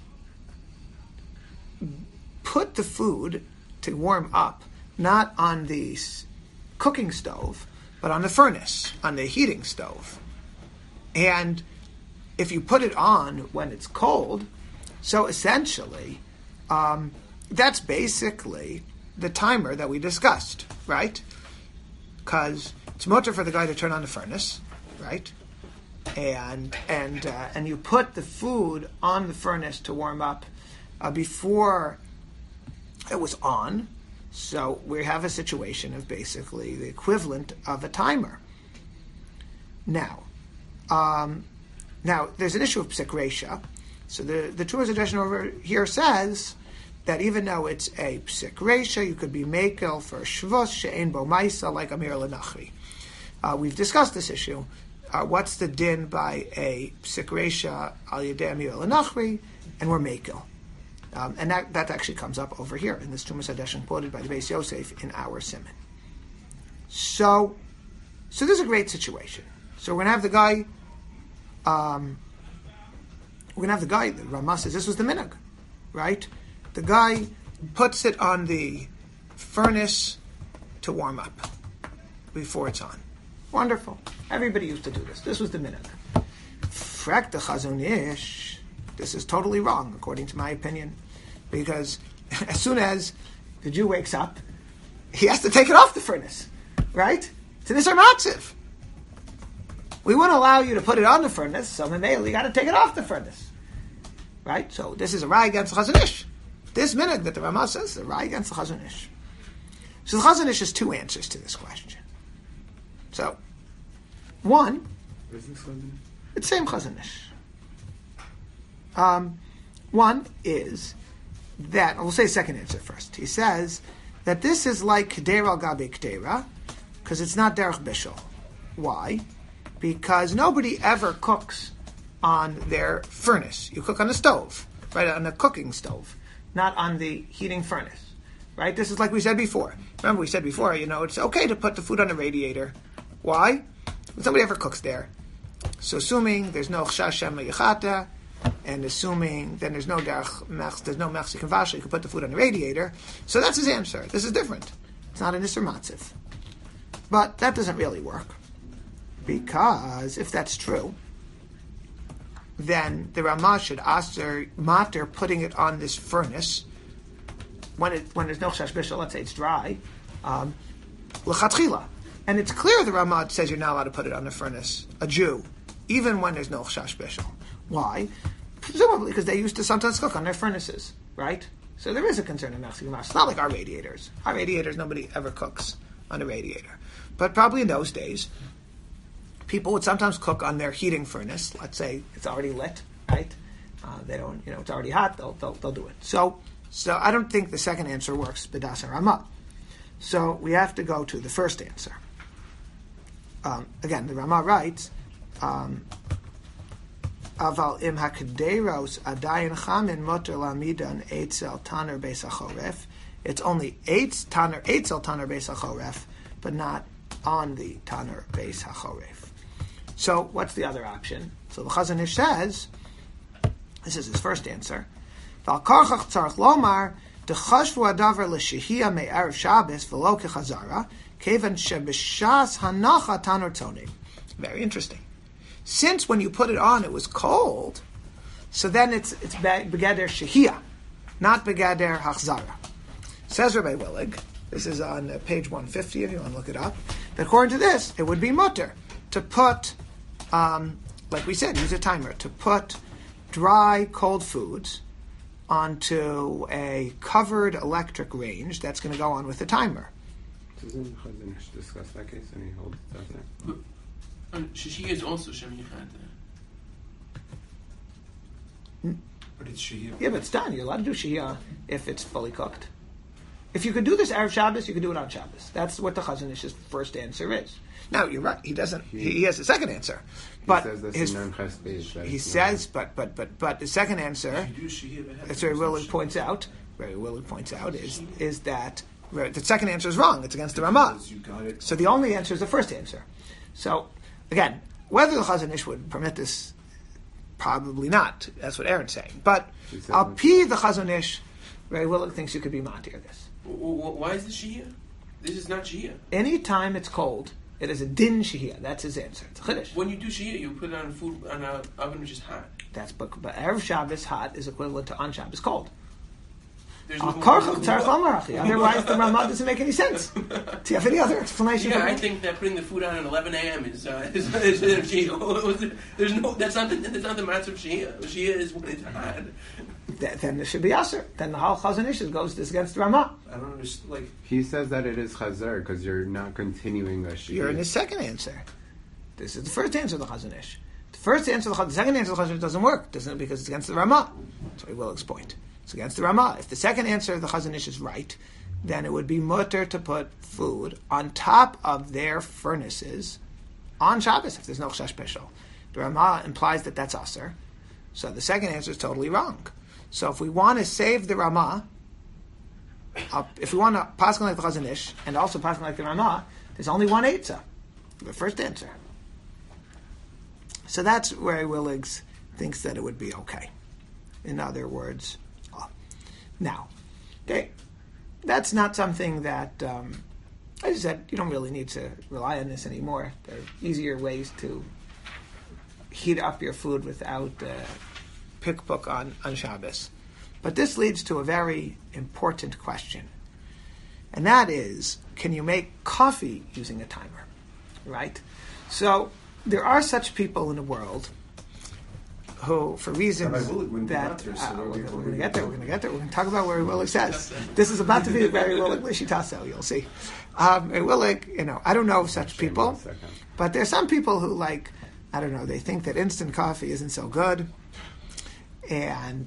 put the food to warm up, not on the cooking stove, but on the furnace, on the heating stove. And if you put it on when it's cold, so essentially, that's basically the timer that we discussed, right? Because it's mutter for the guy to turn on the furnace, right? And you put the food on the furnace to warm up before it was on. So we have a situation of basically the equivalent of a timer. Now there's an issue of psik reisha. So the Trumas edition over here says that even though it's a psik reisha, you could be mekel for shvus she'ein bo maisa like Amir al-Nachri. We've discussed this issue. What's the din by a psik reisha al yedei Amir al-Nachri, and we're mekel. And that actually comes up over here in this Trumas edition quoted by the Beis Yosef in our Siman. So this is a great situation. So we're going to have the guy. The Ramah says this was the minhag, right? The guy puts it on the furnace to warm up before it's on. Wonderful. Everybody used to do this. This was the minhag. Frek the Chazon Ish. This is totally wrong, according to my opinion, because as soon as the Jew wakes up, he has to take it off the furnace, right? It's an Isser Matziv. We wouldn't allow you to put it on the furnace, so you got to take it off the furnace, right? So this is a Rai against the Chazon Ish. This minhag that the Ramah says is a Rai against the Chazon Ish. So the Chazon Ish has two answers to this question. So, one, Is this one? it's same Chazon Ish. One is that, we'll say second answer first. He says that this is like Kedera al Gabi Kedera, because it's not Derech Bishul. Why? Because nobody ever cooks on their furnace. You cook on the stove, right, on the cooking stove, not on the heating furnace, right? This is like we said before. Remember we said before, it's okay to put the food on the radiator. Why? Nobody ever cooks there. So assuming there's no chasham yichata, and assuming then there's no mechzik and vasha, you can put the food on the radiator. So that's his answer. This is different. It's not an Isser Matziv. But that doesn't really work. Because if that's true, then the Ramah should aser mater putting it on this furnace when there's no chash bishul, let's say it's dry, l'chatchila. And it's clear the Ramah says you're not allowed to put it on the furnace, a Jew, even when there's no chash bishul. Why? Presumably because they used to sometimes cook on their furnaces, right? So there is a concern in Mechzik. It's not like our radiators. Our radiators, nobody ever cooks on a radiator. But probably in those days, people would sometimes cook on their heating furnace. Let's say it's already lit, right? They don't, it's already hot. They'll do it. So I don't think the second answer works. B'das and Ramah. So we have to go to the first answer. Again, the Ramah writes, Aval im hakderos adayin chamin moter lamidan eitzel taner beis hachoref. It's only eitzel taner beis hachoref, but not on the taner beis hachoref. So what's the other option? So the Chazon Ish says, this is his first answer. Val karchach tzarich lomar dechashvu adavar l'shehiyah me'erev Shabbos v'lo kechazara kevan shebishas hanacha taner tonig. Very interesting. Since when you put it on, it was cold, so then it's begader shehiyah, not begader hachzara. Says Rabbi Willig, this is on page 150 if you want to look it up, that according to this, it would be mutter to put, like we said, use a timer, to put dry, cold foods onto a covered electric range that's going to go on with the timer. Doesn't Chazon Ish discuss that case and he holds it doesn't it? Shishiyah is also Shem Yichad. But it's shehiyah. Yeah, but it's done. You're allowed to do shehiyah if it's fully cooked. If you could do this Erev Shabbos, you could do it on Shabbos. That's what the Chazon Ish's first answer is. Now, you're right. He doesn't. He has a second answer. But he says, but the second answer, as Rabbi Willig points out, is that the second answer is wrong. It's against the Ramah. So the only answer is the first answer. So, again, whether the Chazon Ish would permit this, probably not. That's what Aaron's saying. But Al Pi the Chazon Ish, Rabbi Willig thinks you could be matir this. Why is this shehiyah? This is not shehiyah. Anytime it's cold, it is a din shehiyah. That's his answer. It's a chiddush. When you do shehiyah, you put it on food on an oven which is hot. But Erev Shabbos hot is equivalent to on Shabbos cold. Otherwise, Otherwise, the Ramah doesn't make any sense. Do you have any other explanation? Yeah, I think that putting the food on at 11 a.m. is shehiyah. That's not the matzah of shehiyah. Shehiyah is when it's hot. Then it should be aser. Then the whole Chazon Ish goes this against the Ramah. I don't understand. He says that it is chazar because you're not continuing a shehiyah. You're in his second answer. This is the first answer of the Chazon Ish. The first answer of the second answer of the Chazon Ish doesn't work. Doesn't because it's against the Ramah. That's what Willig's point. It's against the Ramah. If the second answer of the Chazon Ish is right, then it would be mutter to put food on top of their furnaces on Shabbos if there's no chash bishul. The Ramah implies that that's aser. So the second answer is totally wrong. So if we want to save the Ramah, if we want to paskin like the Chazon Ish and also paskin like the Ramah, there's only one eitzah, the first answer. So that's where Willig thinks that it would be okay. In other words, now, okay, that's not something that, as I said, you don't really need to rely on this anymore. There are easier ways to heat up your food without pikpuk on Shabbos. But this leads to a very important question. And that is, can you make coffee using a timer? Right? So, there are such people in the world who, for reasons that we're going to get there. We're going to talk about where Willig says this is about to be very Willig Lishitaso. You'll see. Willig, I don't know of such people, but there's some people who they think that instant coffee isn't so good, and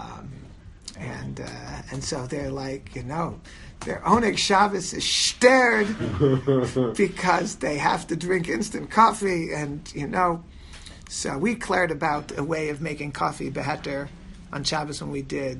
so they're their Oneg Shabbos is stirred because they have to drink instant coffee, and So we declared about a way of making coffee beheter on Shabbos when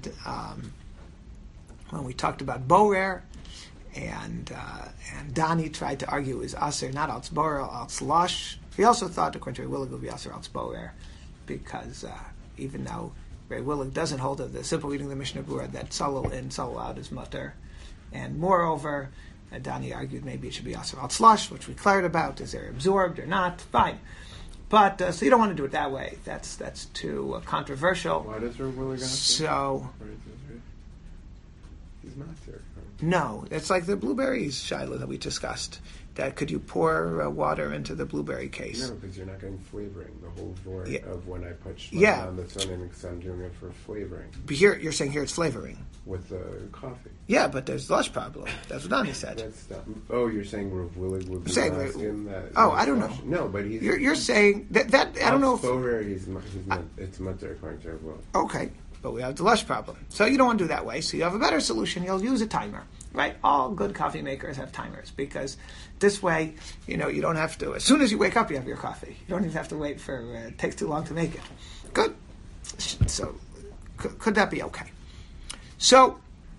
we talked about borer, and Dani tried to argue it was aser, not als borer, als losh. He also thought, according to Willig, it would be aser als borer, because even though Ray Willig doesn't hold of the simple reading of the Mishnah Berurah that salal in, salal out is mutter, and moreover, Dani argued maybe it should be aser als losh, which we declared about. Is there absorbed or not? Fine. But so you don't want to do it that way. That's too controversial. Why does Willig ask? So He's not there. No, it's like the blueberries, Shiloh, that we discussed. That could you pour water into the blueberry case? No, because you're not getting flavoring. The whole point Yeah. of when I put Yeah. on the tongue, because I'm doing it for flavoring But here, you're saying here it's flavoring. with the coffee. Yeah, but there's lush problem. That's what Ani said. That's not, oh, you're saying Rav Willig would be Saying- asking that? oh, I don't know. No, but he's... You're saying that I don't know if Flavoring, it's mutter according to Rav Willig. okay, but we have the lush problem. So you don't want to do that way. So you have a better solution. You'll use a timer, right? All good coffee makers have timers because this way, you don't have to. As soon as you wake up, you have your coffee. You don't even have to wait for. It takes too long to make it. Good. So could that be okay? So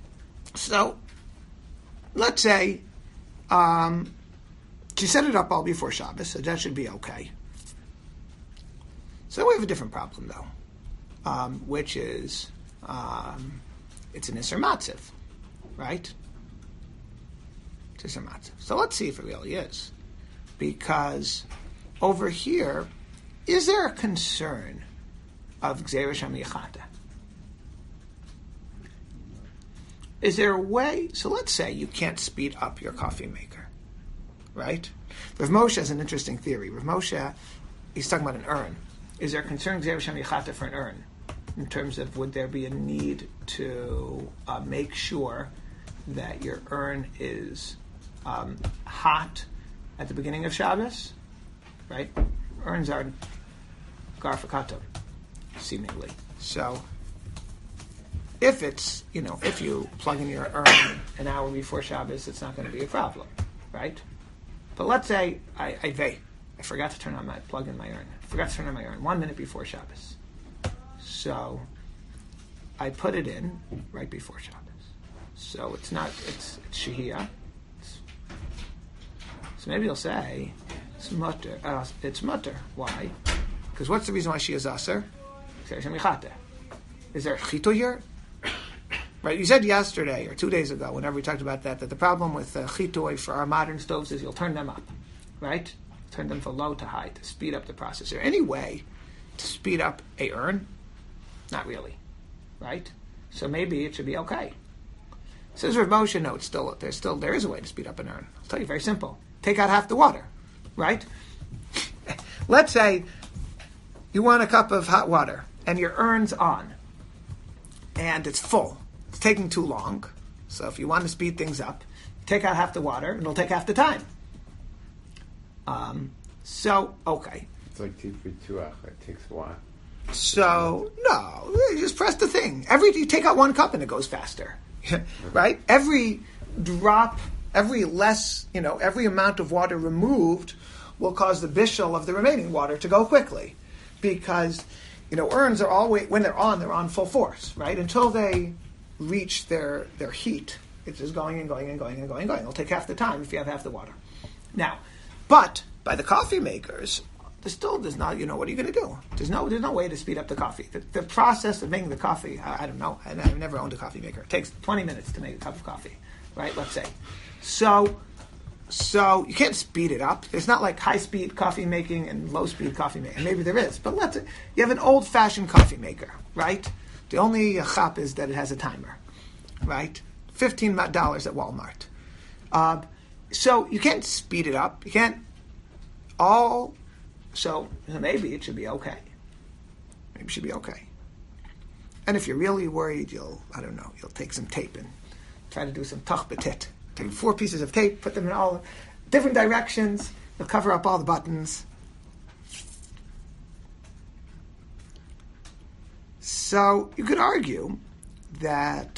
let's say she set it up all before Shabbos, so that should be okay. So we have a different problem though. Which is it's an Isser Matziv, right? It's Isser Matziv. So let's see if it really is. Because over here, is there a concern of Gzeira Shamiachata? Is there a way? So let's say you can't speed up your coffee maker, right? Rav Moshe has an interesting theory. Rav Moshe, he's talking about an urn. Is there a concern Gzeira Shamiachata for an urn? In terms of would there be a need to make sure that your urn is hot at the beginning of Shabbos, right? Urns are garfakato, seemingly. So if it's, if you plug in your urn an hour before Shabbos, it's not going to be a problem, right? But let's say I forgot to plug in my urn. I forgot to turn on my urn 1 minute before Shabbos. So I put it in right before Shabbos. So it's shehiyah. So maybe you'll say it's mutter. It's mutter. Why? Because what's the reason why she is aser? Is there chito here? Right? You said yesterday or 2 days ago, whenever we talked about that the problem with chitoi for our modern stoves is you'll turn them up, right? Turn them from low to high to speed up the process. Is there any way to speed up a urn? Not really, right? So maybe it should be okay. Says Rav Moshe, no, there is a way to speed up an urn. I'll tell you, very simple. Take out half the water, right? Let's say you want a cup of hot water and your urn's on and it's full. It's taking too long. So if you want to speed things up, take out half the water and it'll take half the time. Okay. It's like Tifri it takes a while. So, no, you just press the thing. You take out 1 cup and it goes faster, right? Every drop, every amount of water removed will cause the bishul of the remaining water to go quickly. Because, urns are always, when they're on full force, right? Until they reach their heat, it's just going and going and going and going and going. It'll take half the time if you have half the water. Now, but by the coffee makers, there's not, what are you going to do? There's no way to speed up the coffee. The process of making the coffee, I don't know. I've never owned a coffee maker. It takes 20 minutes to make a cup of coffee, right? Let's say. So you can't speed it up. There's not like high-speed coffee making and low-speed coffee making. Maybe there is, but you have an old-fashioned coffee maker, right? The only chap is that it has a timer, right? $15 at Walmart. So you can't speed it up. You can't So maybe it should be okay. Maybe it should be okay. And if you're really worried, you'll take some tape and try to do some tach betit. Take 4 pieces of tape, put them in all different directions. You'll cover up all the buttons. So you could argue that,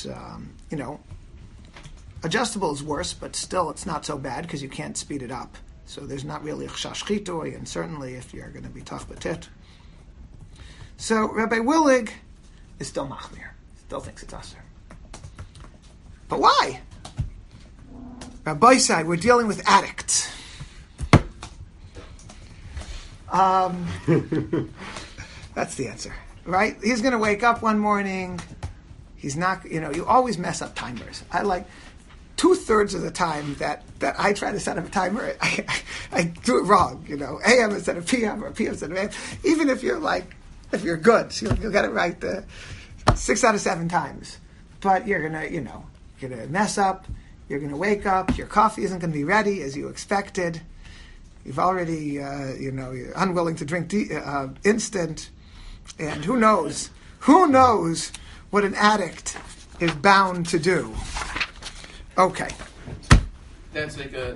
adjustable is worse, but still it's not so bad because you can't speed it up. So there's not really a chashash chitoi, and certainly if you're going to be tach betit. So Rabbi Willig is still machmir, still thinks it's aser. But why? Rabbi side, we're dealing with addicts. That's the answer, right? He's going to wake up one morning. He's not, you always mess up timers. I like 2/3 of the time that I try to set up a timer, I do it wrong. AM instead of PM or PM instead of AM. Even if you're good, so you'll get it right 6 out of 7 times. But you're gonna, You're going to mess up. You're going to wake up. Your coffee isn't going to be ready as you expected. You've already, you're unwilling to drink instant. And who knows what an addict is bound to do. Okay. That's like a